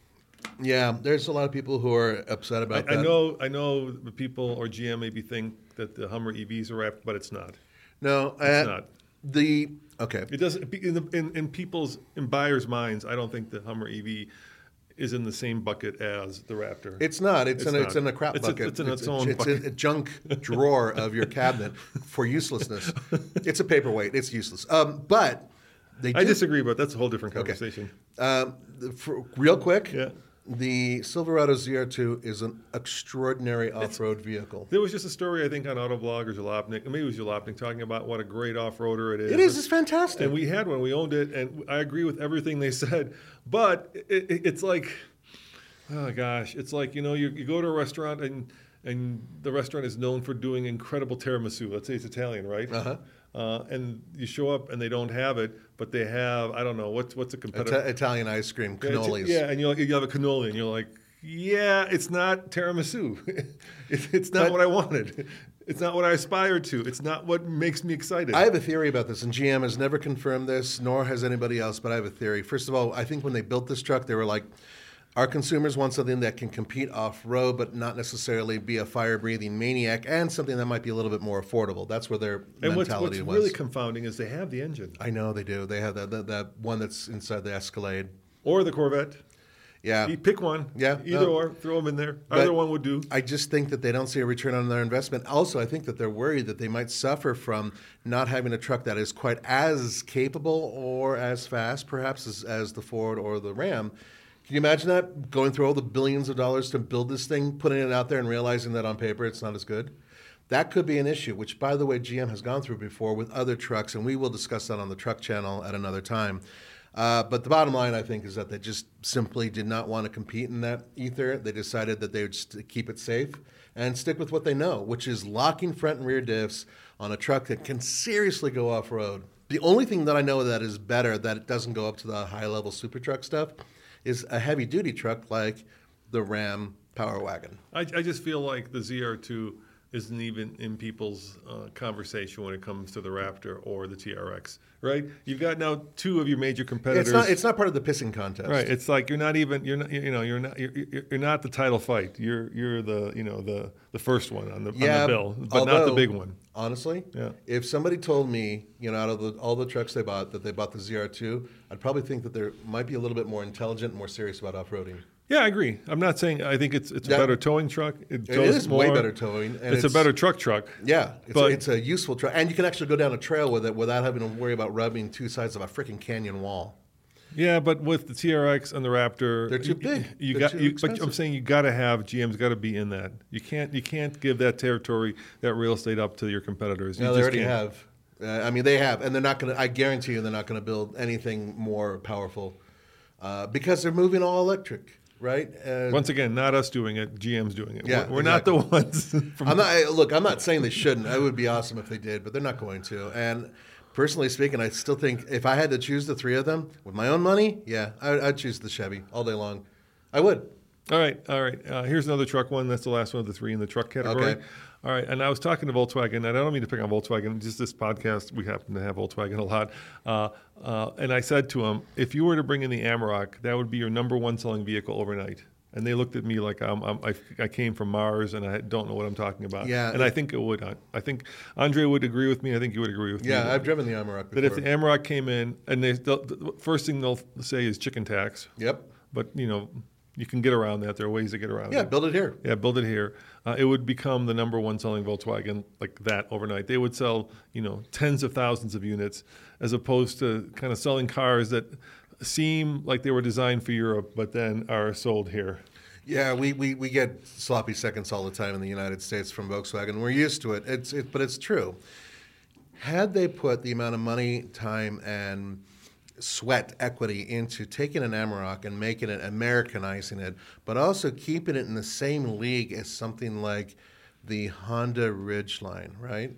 Yeah, there's a lot of people who are upset about I, that. I know I know the people or G M maybe think that the Hummer E V is a Raptor, but it's not. No, It's uh, not. The, okay. It doesn't, in, the, in, in people's, in buyers' minds, I don't think the Hummer E V is in the same bucket as the Raptor. It's not. It's, It's in, not. it's in a crap It's a- bucket. it's in its own It's bucket. a, a junk drawer of your cabinet for uselessness. It's a paperweight. It's useless. Um, but they do, I disagree, but that's a whole different conversation. Um, the- for, real quick, Yeah. the Silverado Z R two is an extraordinary off-road vehicle. There was just a story, I think, on Autoblog or Jalopnik, maybe it was Jalopnik, talking about what a great off-roader it is. It is. It's fantastic. And we had one. We owned it, and I agree with everything they said. But it, it, it's like, oh gosh, it's like, you know, you, you go to a restaurant and and the restaurant is known for doing incredible tiramisu. Let's say it's Italian, right? Uh-huh. Uh, and you show up and they don't have it, but they have, I don't know, what's what's a competitor? Ita- Italian ice cream, Yeah, it's- cannolis. Yeah, and you're like, you have a cannoli, and you're like, yeah, it's not tiramisu. it, it's not But- what I wanted. It's not what I aspired to. It's not what makes me excited. I have a theory about this, and G M has never confirmed this, nor has anybody else, but I have a theory. First of all, I think when they built this truck, they were like, our consumers want something that can compete off-road, but not necessarily be a fire-breathing maniac, and something that might be a little bit more affordable. That's where their and what's, mentality what's was. really confounding is they have the engine. I know they do. They have that, that, that one that's inside the Escalade. Or the Corvette. Yeah. You pick one. Yeah, Either no. or. Throw them in there. But Either one would do. I just think that they don't see a return on their investment. Also, I think that they're worried that they might suffer from not having a truck that is quite as capable or as fast, perhaps, as, as the Ford or the Ram. Can you imagine that? Going through all the billions of dollars to build this thing, putting it out there and realizing that on paper it's not as good? That could be an issue, which, by the way, G M has gone through before with other trucks, and we will discuss that on the truck channel at another time. Uh, but the bottom line, I think, is that they just simply did not want to compete in that ether. They decided that they would just keep it safe and stick with what they know, which is locking front and rear diffs on a truck that can seriously go off-road. The only thing that I know that is better, that it doesn't go up to the high-level super truck stuff, is a heavy-duty truck like the Ram Power Wagon. I, I just feel like the Z R two isn't even in people's uh, conversation when it comes to the Raptor or the T R X, right? You've got now two of your major competitors. It's not. It's not part of the pissing contest. Right. It's like you're not even. You're not. You know. You're not. You're, you're you're not the title fight. You're you're the. You know the the first one on the Yeah, on the bill, but not although, the big one. Honestly, Yeah. if somebody told me, you know, out of the, all the trucks they bought, that they bought the Z R two, I'd probably think that they might be a little bit more intelligent and more serious about off-roading. Yeah, I agree. I'm not saying. I think it's it's a Yeah. better towing truck. It, It tows is more. way better towing. And It's, a better truck truck. Yeah, it's, But- a, it's a useful truck. And you can actually go down a trail with it without having to worry about rubbing two sides of a freaking canyon wall. Yeah, but with the T R X and the Raptor, They're too you- big. You They're got. too You, but I'm expensive. saying you got to have G M's got to be in that. You can't. You can't give that territory, that real estate up to your competitors. You No, they just already can't. have. Uh, I mean, they have. And they're not going to, I guarantee you, they're not going to build anything more powerful uh, because they're moving all electric. Right. Uh, Once again, not us doing it. G M's doing it. Yeah, we're, we're exactly. not the ones. From I'm not. I- Look, I'm not saying they shouldn't. It would be awesome if they did, but they're not going to. And personally speaking, I still think if I had to choose the three of them with my own money, yeah, I, I'd choose the Chevy all day long. I would. All right, all right. Uh, here's another truck one. That's the last one of the three in the truck category. Okay. All right, and I was talking to Volkswagen, and I don't mean to pick on Volkswagen. Just this podcast, we happen to have Volkswagen a lot. Uh, uh, and I said to them, if you were to bring in the Amarok, that would be your number one selling vehicle overnight. And they looked at me like I'm, I'm, I, I came from Mars and I don't know what I'm talking about. Yeah. And I think it would. I, I think Andre would agree with me. I think you would agree with me. Yeah, I've driven the Amarok before. That if the Amarok came in, and they, the, the first thing they'll say is chicken tax. Yep. But, you know, you can get around that. There are ways to get around Yeah, it. build it here. Yeah, build it here. Uh, it would become the number one selling Volkswagen like that overnight. They would sell, you know, tens of thousands of units as opposed to kind of selling cars that seem like they were designed for Europe but then are sold here. Yeah, we, we, we get sloppy seconds all the time in the United States from Volkswagen. We're used to it. It's it, but it's true. Had they put the amount of money, time, and sweat equity into taking an Amarok and making it, Americanizing it, but also keeping it in the same league as something like the Honda Ridgeline, right?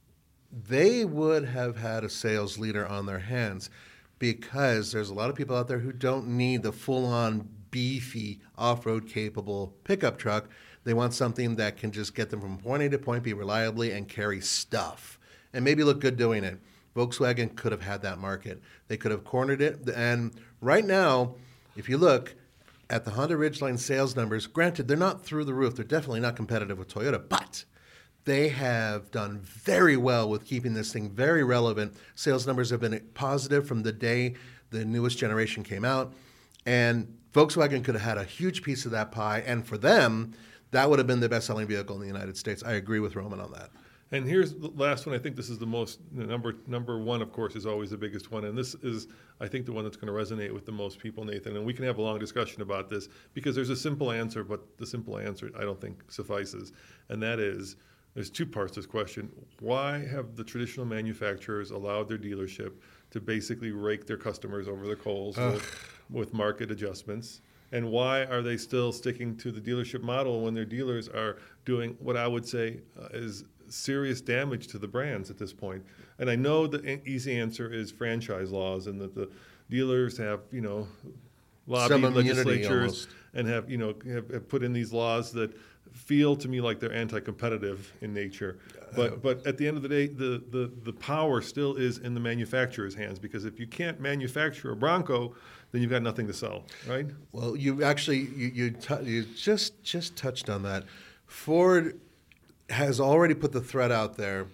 They would have had a sales leader on their hands because there's a lot of people out there who don't need the full-on beefy off-road capable pickup truck. They want something that can just get them from point A to point B reliably and carry stuff and maybe look good doing it. Volkswagen could have had that market. They could have cornered it. And right now, if you look at the Honda Ridgeline sales numbers, granted, they're not through the roof. They're definitely not competitive with Toyota, but they have done very well with keeping this thing very relevant. Sales numbers have been positive from the day the newest generation came out. And Volkswagen could have had a huge piece of that pie. And for them, that would have been the best-selling vehicle in the United States. I agree with Roman on that. And here's the last one. I think this is the most, the number number one, of course, is always the biggest one. And this is, I think, the one that's going to resonate with the most people, Nathan. And we can have a long discussion about this because there's a simple answer, but the simple answer, I don't think, suffices. And that is, there's two parts to this question. Why have the traditional manufacturers allowed their dealership to basically rake their customers over the coals with, with market adjustments? And why are they still sticking to the dealership model when their dealers are doing what I would say uh, is serious damage to the brands at this point? And I know the easy answer is franchise laws, and that the dealers have, you know, lobbied legislatures almost. and have, you know, have, have put in these laws that feel to me like they're anti-competitive in nature. But but at the end of the day, the, the, the power still is in the manufacturer's hands, because if you can't manufacture a Bronco, then you've got nothing to sell, right? Well, you actually, you you, t- you just just touched on that. Ford has already put the threat out there,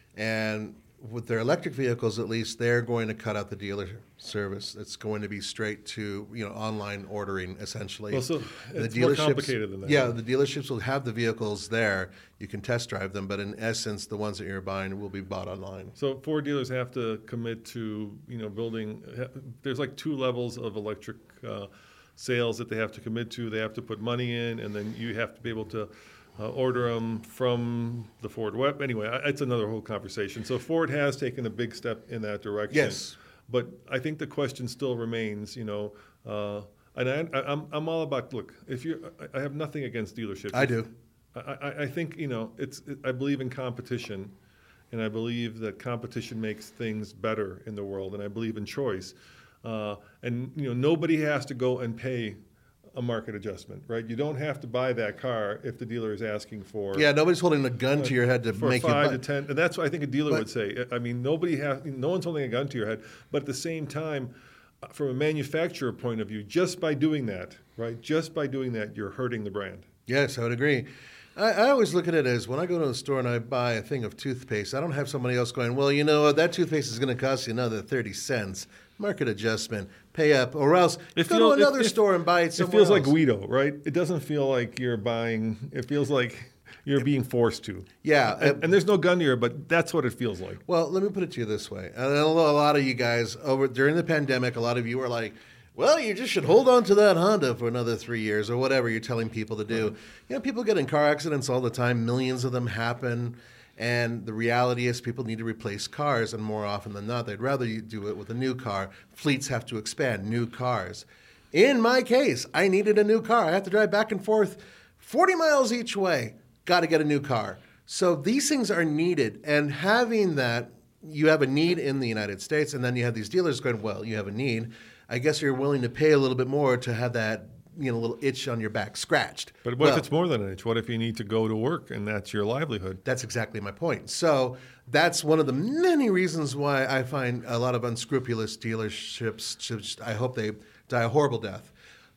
and with their electric vehicles, at least, they're going to cut out the dealer service. It's going to be straight to, you know, online ordering, essentially. Well, so the it's more complicated than that. Yeah, the dealerships will have the vehicles there. You can test drive them, but in essence, the ones that you're buying will be bought online. So Ford dealers have to commit to, you know, building. There's like two levels of electric uh, sales that they have to commit to. They have to put money in, and then you have to be able to Uh, order them from the Ford web. Anyway, I, it's another whole conversation. So Ford has taken a big step in that direction. Yes. But I think the question still remains, you know, uh, and I, I, I'm, I'm all about, look, if you're, I, I have nothing against dealerships. I do. I, I, I think, you know, it's, it, I believe in competition, and I believe that competition makes things better in the world, and I believe in choice. Uh, and, you know, nobody has to go and pay a market adjustment, right? You don't have to buy that car if the dealer is asking for. Yeah, nobody's holding a gun to your head to for make five you buy. to ten, and that's what I think a dealer But- would say. I mean, nobody has, no one's holding a gun to your head, but at the same time, uh, from a manufacturer point of view, just by doing that, right? Just by doing that, you're hurting the brand. Yes, I would agree. I, I always look at it as when I go to the store and I buy a thing of toothpaste, I don't have somebody else going, well, you know what, that toothpaste is going to cost you another thirty cents. Market adjustment, pay up, or else It go feel- to another it- it- store and buy it It somewhere feels like else. Guido, right? It doesn't feel like you're buying, it feels like you're being forced to. Yeah. And, uh, and there's no gun here, but that's what it feels like. Well, let me put it to you this way. And I know a lot of you guys, over during the pandemic, a lot of you were like, well, you just should hold on to that Honda for another three years or whatever you're telling people to do. You know, people get in car accidents all the time. Millions of them happen. And the reality is people need to replace cars, and more often than not, they'd rather you do it with a new car. Fleets have to expand new cars. In my case, I needed a new car. I have to drive back and forth forty miles each way. Got to get a new car. So these things are needed. And having that, you have a need in the United States, and then you have these dealers going, well, you have a need. I guess you're willing to pay a little bit more to have that, you know, little itch on your back scratched. But what Well, if it's more than an itch? What if you need to go to work and that's your livelihood? That's exactly my point. So that's one of the many reasons why I find a lot of unscrupulous dealerships, just, I hope they die a horrible death.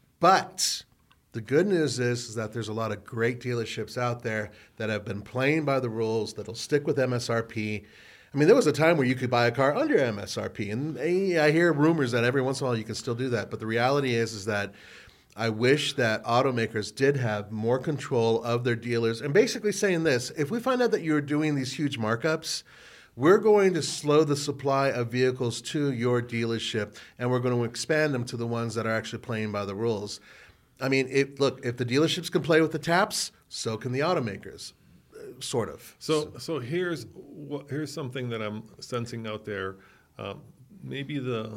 But the good news is, is that there's a lot of great dealerships out there that have been playing by the rules, that'll stick with M S R P. I mean, there was a time where you could buy a car under M S R P, and I hear rumors that every once in a while you can still do that. But the reality is, is that I wish that automakers did have more control of their dealers, and basically saying this: if we find out that you're doing these huge markups, we're going to slow the supply of vehicles to your dealership, and we're going to expand them to the ones that are actually playing by the rules. I mean, if, look, if the dealerships can play with the taps, so can the automakers, uh, sort of. So, so here's what, here's something that I'm sensing out there. Um, maybe the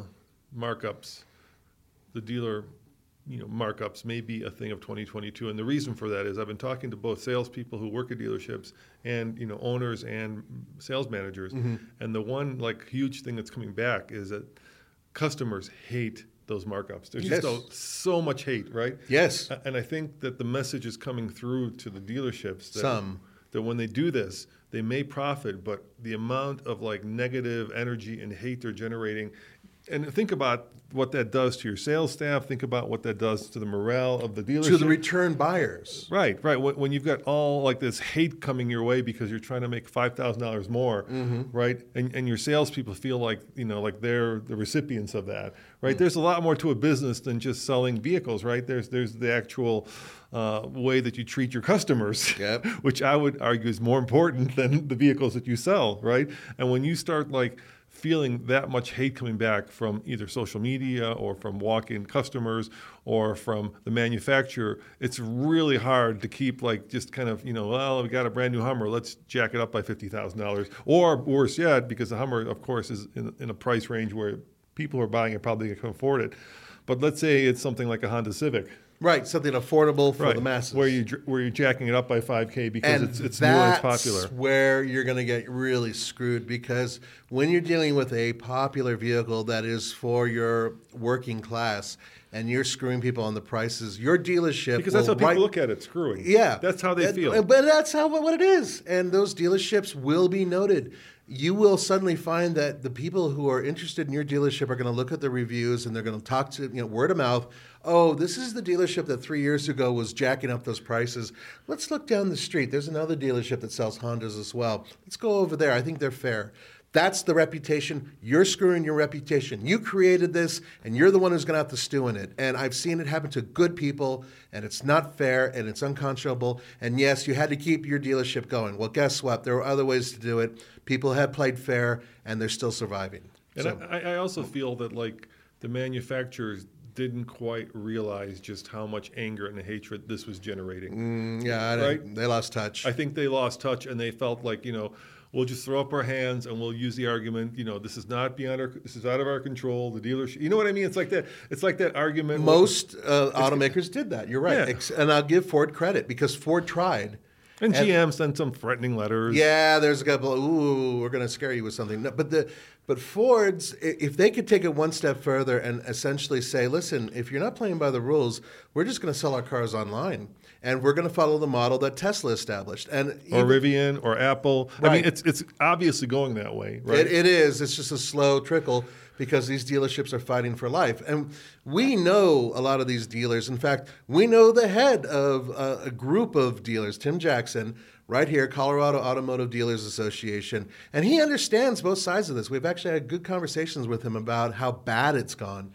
markups, the dealer, you know, markups may be a thing of twenty twenty-two. And the reason for that is I've been talking to both salespeople who work at dealerships and, you know, owners and sales managers. Mm-hmm. And the one like huge thing that's coming back is that customers hate those markups. There's yes. just a, so much hate, right? Yes. And I think that the message is coming through to the dealerships that, Some. that when they do this, they may profit, but the amount of like negative energy and hate they're generating, and think about what that does to your sales staff. Think about what that does to the morale of the dealership. To the return buyers. Right, right. When, when you've got all like this hate coming your way because you're trying to make five thousand dollars more, mm-hmm. right? And and your salespeople feel like, you know, like they're the recipients of that, right? Mm-hmm. There's a lot more to a business than just selling vehicles, right? There's there's the actual uh, way that you treat your customers, yep. which I would argue is more important than the vehicles that you sell, right? And when you start like feeling that much hate coming back from either social media or from walk-in customers or from the manufacturer, it's really hard to keep like just kind of, you know, well, we got a brand new Hummer, let's jack it up by fifty thousand dollars. Or worse yet, because the Hummer, of course, is in, in a price range where people who are buying it probably can afford it. But let's say it's something like a Honda Civic. Right, something affordable for right. the masses. Where, you, where you're jacking it up by five K because and it's, it's new and it's popular. That's where you're going to get really screwed, because when you're dealing with a popular vehicle that is for your working class and you're screwing people on the prices, your dealership Because that's how will people write, look at it, screwing. Yeah. That's how they and, feel. But that's how what it is. And those dealerships will be noted. You will suddenly find that the people who are interested in your dealership are going to look at the reviews and they're going to talk to, you know, word of mouth. Oh, this is the dealership that three years ago was jacking up those prices. Let's look down the street. There's another dealership that sells Hondas as well. Let's go over there. I think they're fair. That's the reputation. You're screwing your reputation. You created this, and you're the one who's going to have to stew in it. And I've seen it happen to good people, and it's not fair, and it's unconscionable. And yes, you had to keep your dealership going. Well, guess what? There were other ways to do it. People had played fair, and they're still surviving. And so. I, I also feel that like the manufacturers didn't quite realize just how much anger and hatred this was generating. Mm, yeah, right? They lost touch. I think they lost touch, and they felt like, you know, we'll just throw up our hands and we'll use the argument, you know, this is not beyond our, this is out of our control. The dealership, you know what I mean? It's like that. It's like that argument. Most uh, automakers did that. You're right, Yeah. and I'll give Ford credit because Ford tried. And, and G M sent some threatening letters. Yeah, there's a couple. Ooh, we're going to scare you with something. No, but the but Ford's, if they could take it one step further and essentially say, listen, if you're not playing by the rules, we're just going to sell our cars online, and we're going to follow the model that Tesla established, and or even, Rivian or Apple. Right. I mean, it's it's obviously going that way, right? It, it is. It's just a slow trickle, because these dealerships are fighting for life. And we know a lot of these dealers. In fact, we know the head of a, a group of dealers, Tim Jackson, right here, Colorado Automotive Dealers Association. And he understands both sides of this. We've actually had good conversations with him about how bad it's gone.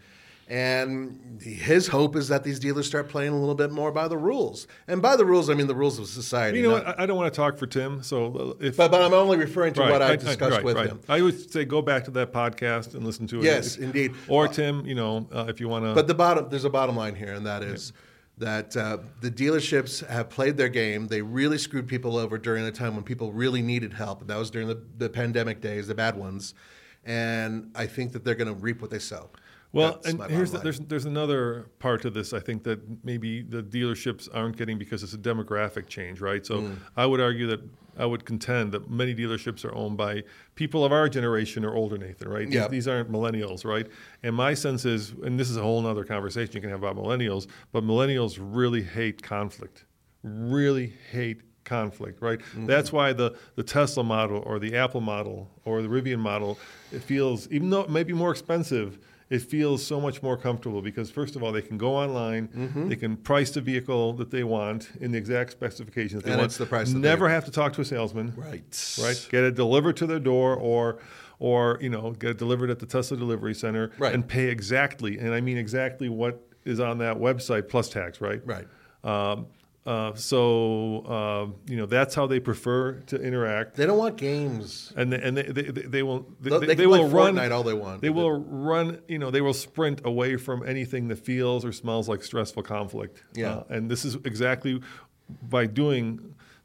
And his hope is that these dealers start playing a little bit more by the rules. And by the rules, I mean the rules of society. You know not, what? I don't want to talk for Tim. So if but, but I'm only referring to right, what I I, discussed I, right, with right. him. I would say go back to that podcast and listen to it. Yes, if, indeed. Or Tim, you know, uh, if you want to. But the bottom, there's a bottom line here, and that is yeah. that uh, the dealerships have played their game. They really screwed people over during a time when people really needed help. And that was during the, the pandemic days, the bad ones. And I think that they're going to reap what they sow. Well, That's and here's the, there's there's another part to this. I think that maybe the dealerships aren't getting because it's a demographic change, right? So mm. I would argue that I would contend that many dealerships are owned by people of our generation or older, Nathan, right? Yeah. These, these aren't millennials, right? And my sense is, and this is a whole other conversation you can have about millennials, but millennials really hate conflict, really hate conflict, right? Mm-hmm. That's why the, the Tesla model or the Apple model or the Rivian model, it feels, even though it may be more expensive, it feels so much more comfortable because, first of all, they can go online, mm-hmm. they can price the vehicle that they want in the exact specifications that they and want. It's the price. Never have to talk to a salesman. Right. Right. Get it delivered to their door, or, or you know, get it delivered at the Tesla Delivery Center, right. and pay exactly, and I mean exactly what is on that website plus tax. Right. Right. Um, Uh, so um, you know that's how they prefer to interact. They don't want games, and they, and they, they, they will they, they, they, they will run Fortnite all they want. They will run you know they will sprint away from anything that feels or smells like stressful conflict. Yeah, uh, and this is exactly by doing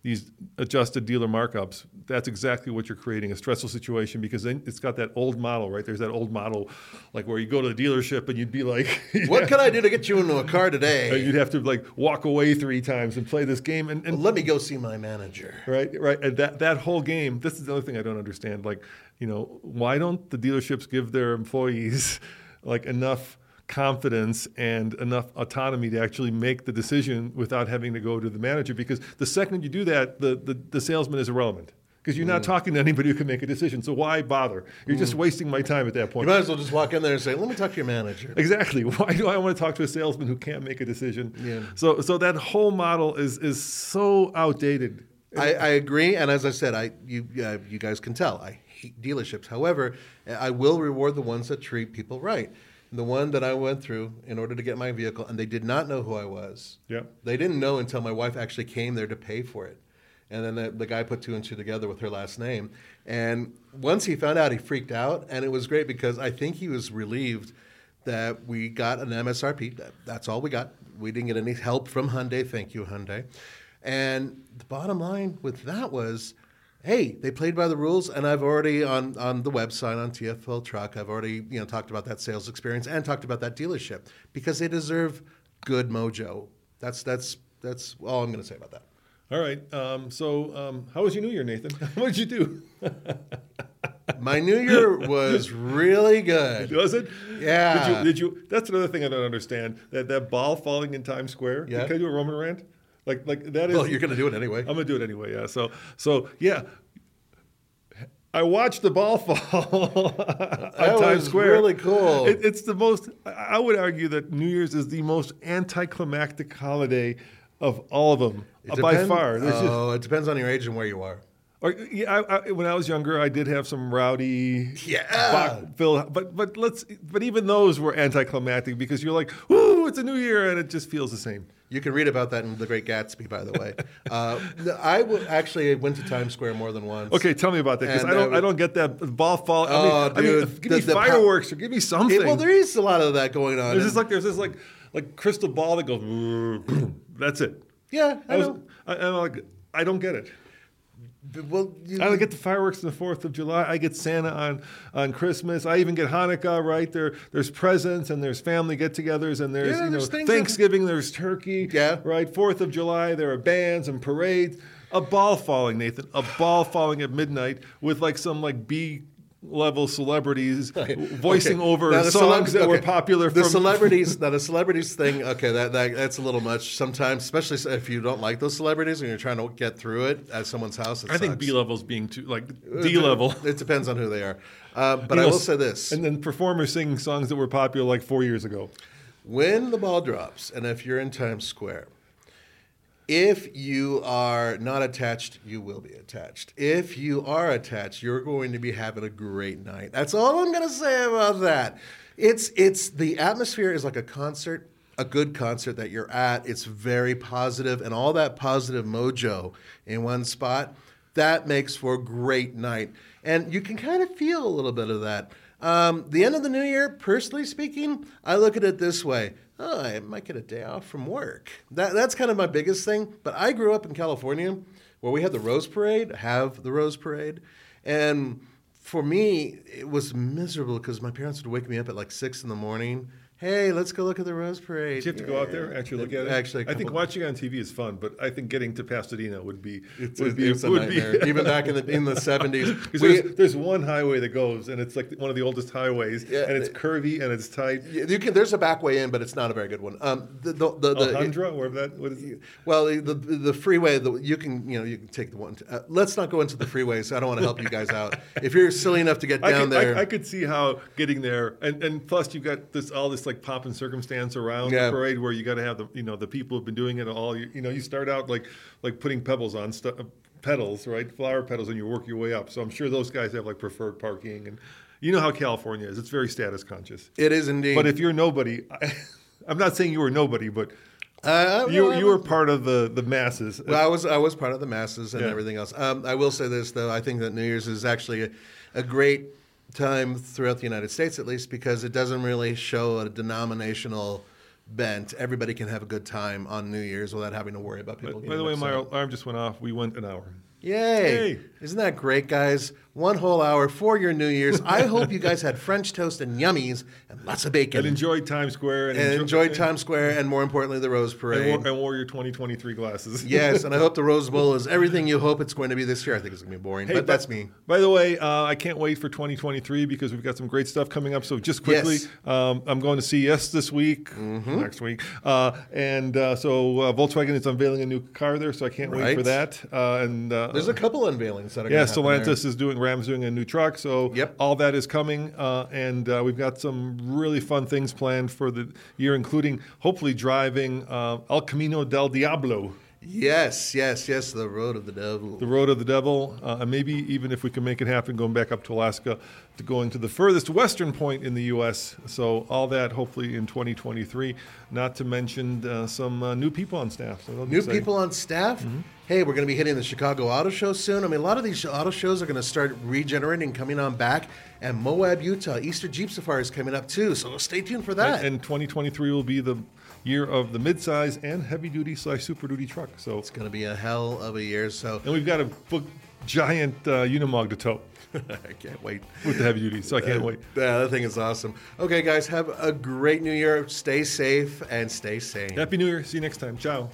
these adjusted dealer markups, that's exactly what you're creating, a stressful situation, because then it's got that old model, right? There's that old model, like where you go to the dealership and you'd be like, what can I do to get you into a car today? You'd have to like walk away three times and play this game. And, and well, let me go see my manager. Right, right. And that, that whole game, this is the other thing I don't understand. Like, you know, why don't the dealerships give their employees like enough confidence and enough autonomy to actually make the decision without having to go to the manager? Because the second you do that, the, the, the salesman is irrelevant. Because you're not mm. talking to anybody who can make a decision. So why bother? You're mm. just wasting my time at that point. You might as well just walk in there and say, let me talk to your manager. Exactly. Why do I want to talk to a salesman who can't make a decision? Yeah. So so that whole model is is so outdated. I, I agree. And as I said, I you uh, you guys can tell, I hate dealerships. However, I will reward the ones that treat people right. The one that I went through in order to get my vehicle, and they did not know who I was. Yeah. They didn't know until my wife actually came there to pay for it. And then the, the guy put two and two together with her last name. And once he found out, he freaked out. And it was great because I think he was relieved that we got an M S R P. That, that's all we got. We didn't get any help from Hyundai. Thank you, Hyundai. And the bottom line with that was, hey, they played by the rules. And I've already, on, on the website, on T F L Truck, I've already you know talked about that sales experience and talked about that dealership because they deserve good mojo. That's, that's, that's all I'm going to say about that. All right. Um, so, um, how was your New Year, Nathan? What did you do? My New Year was really good. Was it? Yeah. Did you? Did you? That's another thing I don't understand. That that ball falling in Times Square. Yeah. Can I do a Roman rant? Like like that is. Well, you're going to do it anyway. I'm going to do it anyway. Yeah. So so yeah. I watched the ball fall on that Times was Square. Really cool. It, it's the most. I would argue that New Year's is the most anticlimactic holiday of all of them, it by depend, far. There's oh, just, it depends on your age and where you are. Or, yeah, I, I, when I was younger, I did have some rowdy, yeah, Phil, but but let's, but even those were anticlimactic because you're like, "Ooh, it's a new year," and it just feels the same. You can read about that in The Great Gatsby, by the way. uh, I w- actually went to Times Square more than once. Okay, tell me about that because I don't, I don't get that ball fall. Oh, I mean, dude, I mean, give the, me the fireworks pa- or give me something. It, well, there is a lot of that going on. There's this like there's this like like crystal ball that goes. Boom, that's it. Yeah, I, I was, know. I, I'm like, I don't get it. Well, you, I get the fireworks on the fourth of July. I get Santa on, on Christmas. I even get Hanukkah, right? There, there's presents and there's family get-togethers and there's, yeah, you know, there's Thanksgiving, that... there's turkey, yeah. right? fourth of July, there are bands and parades. A ball falling, Nathan, a ball falling at midnight with like some like B level celebrities voicing okay. over songs celeb- that okay. were popular. The from celebrities, now the celebrities thing, okay, that, that that's a little much sometimes, especially if you don't like those celebrities and you're trying to get through it at someone's house. It I sucks. think B level's being too like D level. It depends on who they are, uh, but you I know, will say this: and then performers singing songs that were popular like four years ago. When the ball drops, and if you're in Times Square. If you are not attached, you will be attached. If you are attached, you're going to be having a great night. That's all I'm going to say about that. It's it's the atmosphere is like a concert, a good concert that you're at. It's very positive, and all that positive mojo in one spot, that makes for a great night. And you can kind of feel a little bit of that. Um, the end of the new year, personally speaking, I look at it this way. Oh, I might get a day off from work. That, that's kind of my biggest thing. But I grew up in California where we had the Rose Parade, have the Rose Parade. And for me, it was miserable because my parents would wake me up at like six in the morning. Hey, let's go look at the Rose Parade. Did you have to yeah. go out there actually look at it? Actually, I think watching it on T V is fun, but I think getting to Pasadena would be it's, would a, be it's a would nightmare. Be, even back in the in the seventies. Because there's, there's one highway that goes, and it's like one of the oldest highways, yeah, and it's curvy and it's tight. You can there's a back way in, but it's not a very good one. Um, the the the, the Alhambra, wherever that what is it? Well, the the, the freeway the, you can you know you can take the one. Uh, let's not go into the freeways. I don't want to help you guys out. If you're silly enough to get down I could, there, I, I could see how getting there, and, and plus you've got this all this like pomp and circumstance around yeah. the parade where you got to have the you know the people who've been doing it all. You, you know you start out like like putting pebbles on stu- petals, right? Flower petals, and you work your way up. So I'm sure those guys have like preferred parking, and you know how California is. It's very status conscious. It is indeed. But if you're nobody, I, I'm not saying you were nobody, but. Uh, you well, you were part of the, the masses. Well, I was I was part of the masses and yeah. everything else. Um, I will say this though: I think that New Year's is actually a, a great time throughout the United States, at least, because it doesn't really show a denominational bent, everybody can have a good time on New Year's without having to worry about people By, getting by the way, upset. my alarm just went off. We went an hour. Yay! Yay. Isn't that great, guys? One whole hour for your New Year's. I hope you guys had French toast and yummies and lots of bacon. And enjoyed Times Square. And, And enjoy- enjoyed Times Square and, more importantly, the Rose Parade. And wore, and wore your twenty twenty-three glasses. Yes, and I hope the Rose Bowl is everything you hope it's going to be this year. I think it's going to be boring, Hey, but that's me. By the way, uh, I can't wait for twenty twenty-three because we've got some great stuff coming up. So just quickly, Yes. um, I'm going to C E S this week, Mm-hmm. next week. Uh, and uh, so uh, Volkswagen is unveiling a new car there, so I can't wait Right. for that. Uh, and uh, There's a couple unveilings that are Yeah, going to happen Stellantis is doing, Ram's doing a new truck, so Yep. all that is coming, uh, and uh, we've got some really fun things planned for the year, including hopefully driving uh, El Camino del Diablo, Yes, yes, yes, the Road of the Devil. the Road of the Devil, uh, and maybe even if we can make it happen, going back up to Alaska to going to the furthest western point in the U S. So all that hopefully in twenty twenty-three, not to mention uh, some uh, new people on staff. So that'll be New exciting. people on staff? Mm-hmm. Hey, we're going to be hitting the Chicago Auto Show soon. I mean, a lot of these auto shows are going to start regenerating, coming on back. And Moab, Utah, Easter Jeep Safari is coming up too. So stay tuned for that. And, and twenty twenty-three will be the year of the midsize and heavy duty slash super duty truck. So It's going to be a hell of a year. So and we've got a book, giant uh, Unimog to tow I can't wait. with the heavy duty. So I can't wait. Yeah, that thing is awesome. Okay, guys, have a great New Year. Stay safe and stay sane. Happy New Year. See you next time. Ciao.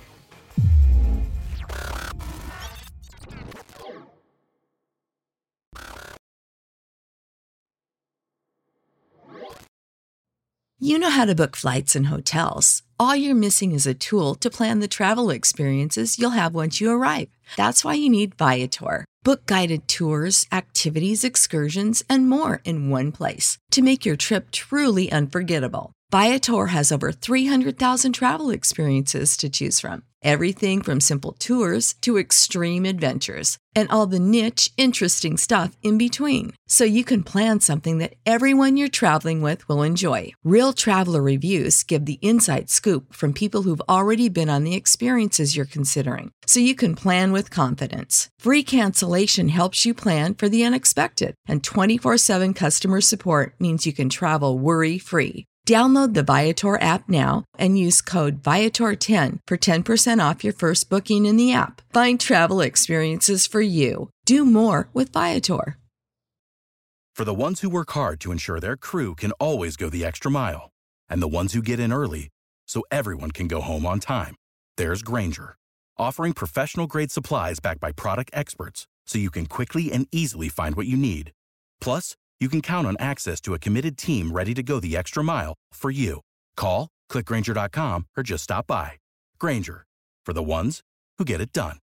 You know how to book flights and hotels. All you're missing is a tool to plan the travel experiences you'll have once you arrive. That's why you need Viator. Book guided tours, activities, excursions, and more in one place to make your trip truly unforgettable. Viator has over three hundred thousand travel experiences to choose from. Everything from simple tours to extreme adventures and all the niche, interesting stuff in between. So you can plan something that everyone you're traveling with will enjoy. Real traveler reviews give the inside scoop from people who've already been on the experiences you're considering. So you can plan with confidence. Free cancellation helps you plan for the unexpected. And twenty-four seven customer support means you can travel worry-free. Download the Viator app now and use code Viator ten for ten percent off your first booking in the app. Find travel experiences for you. Do more with Viator. For the ones who work hard to ensure their crew can always go the extra mile, and the ones who get in early so everyone can go home on time, there's Grainger, offering professional-grade supplies backed by product experts so you can quickly and easily find what you need. Plus, you can count on access to a committed team ready to go the extra mile for you. Call, click Grainger dot com, or just stop by. Grainger, for the ones who get it done.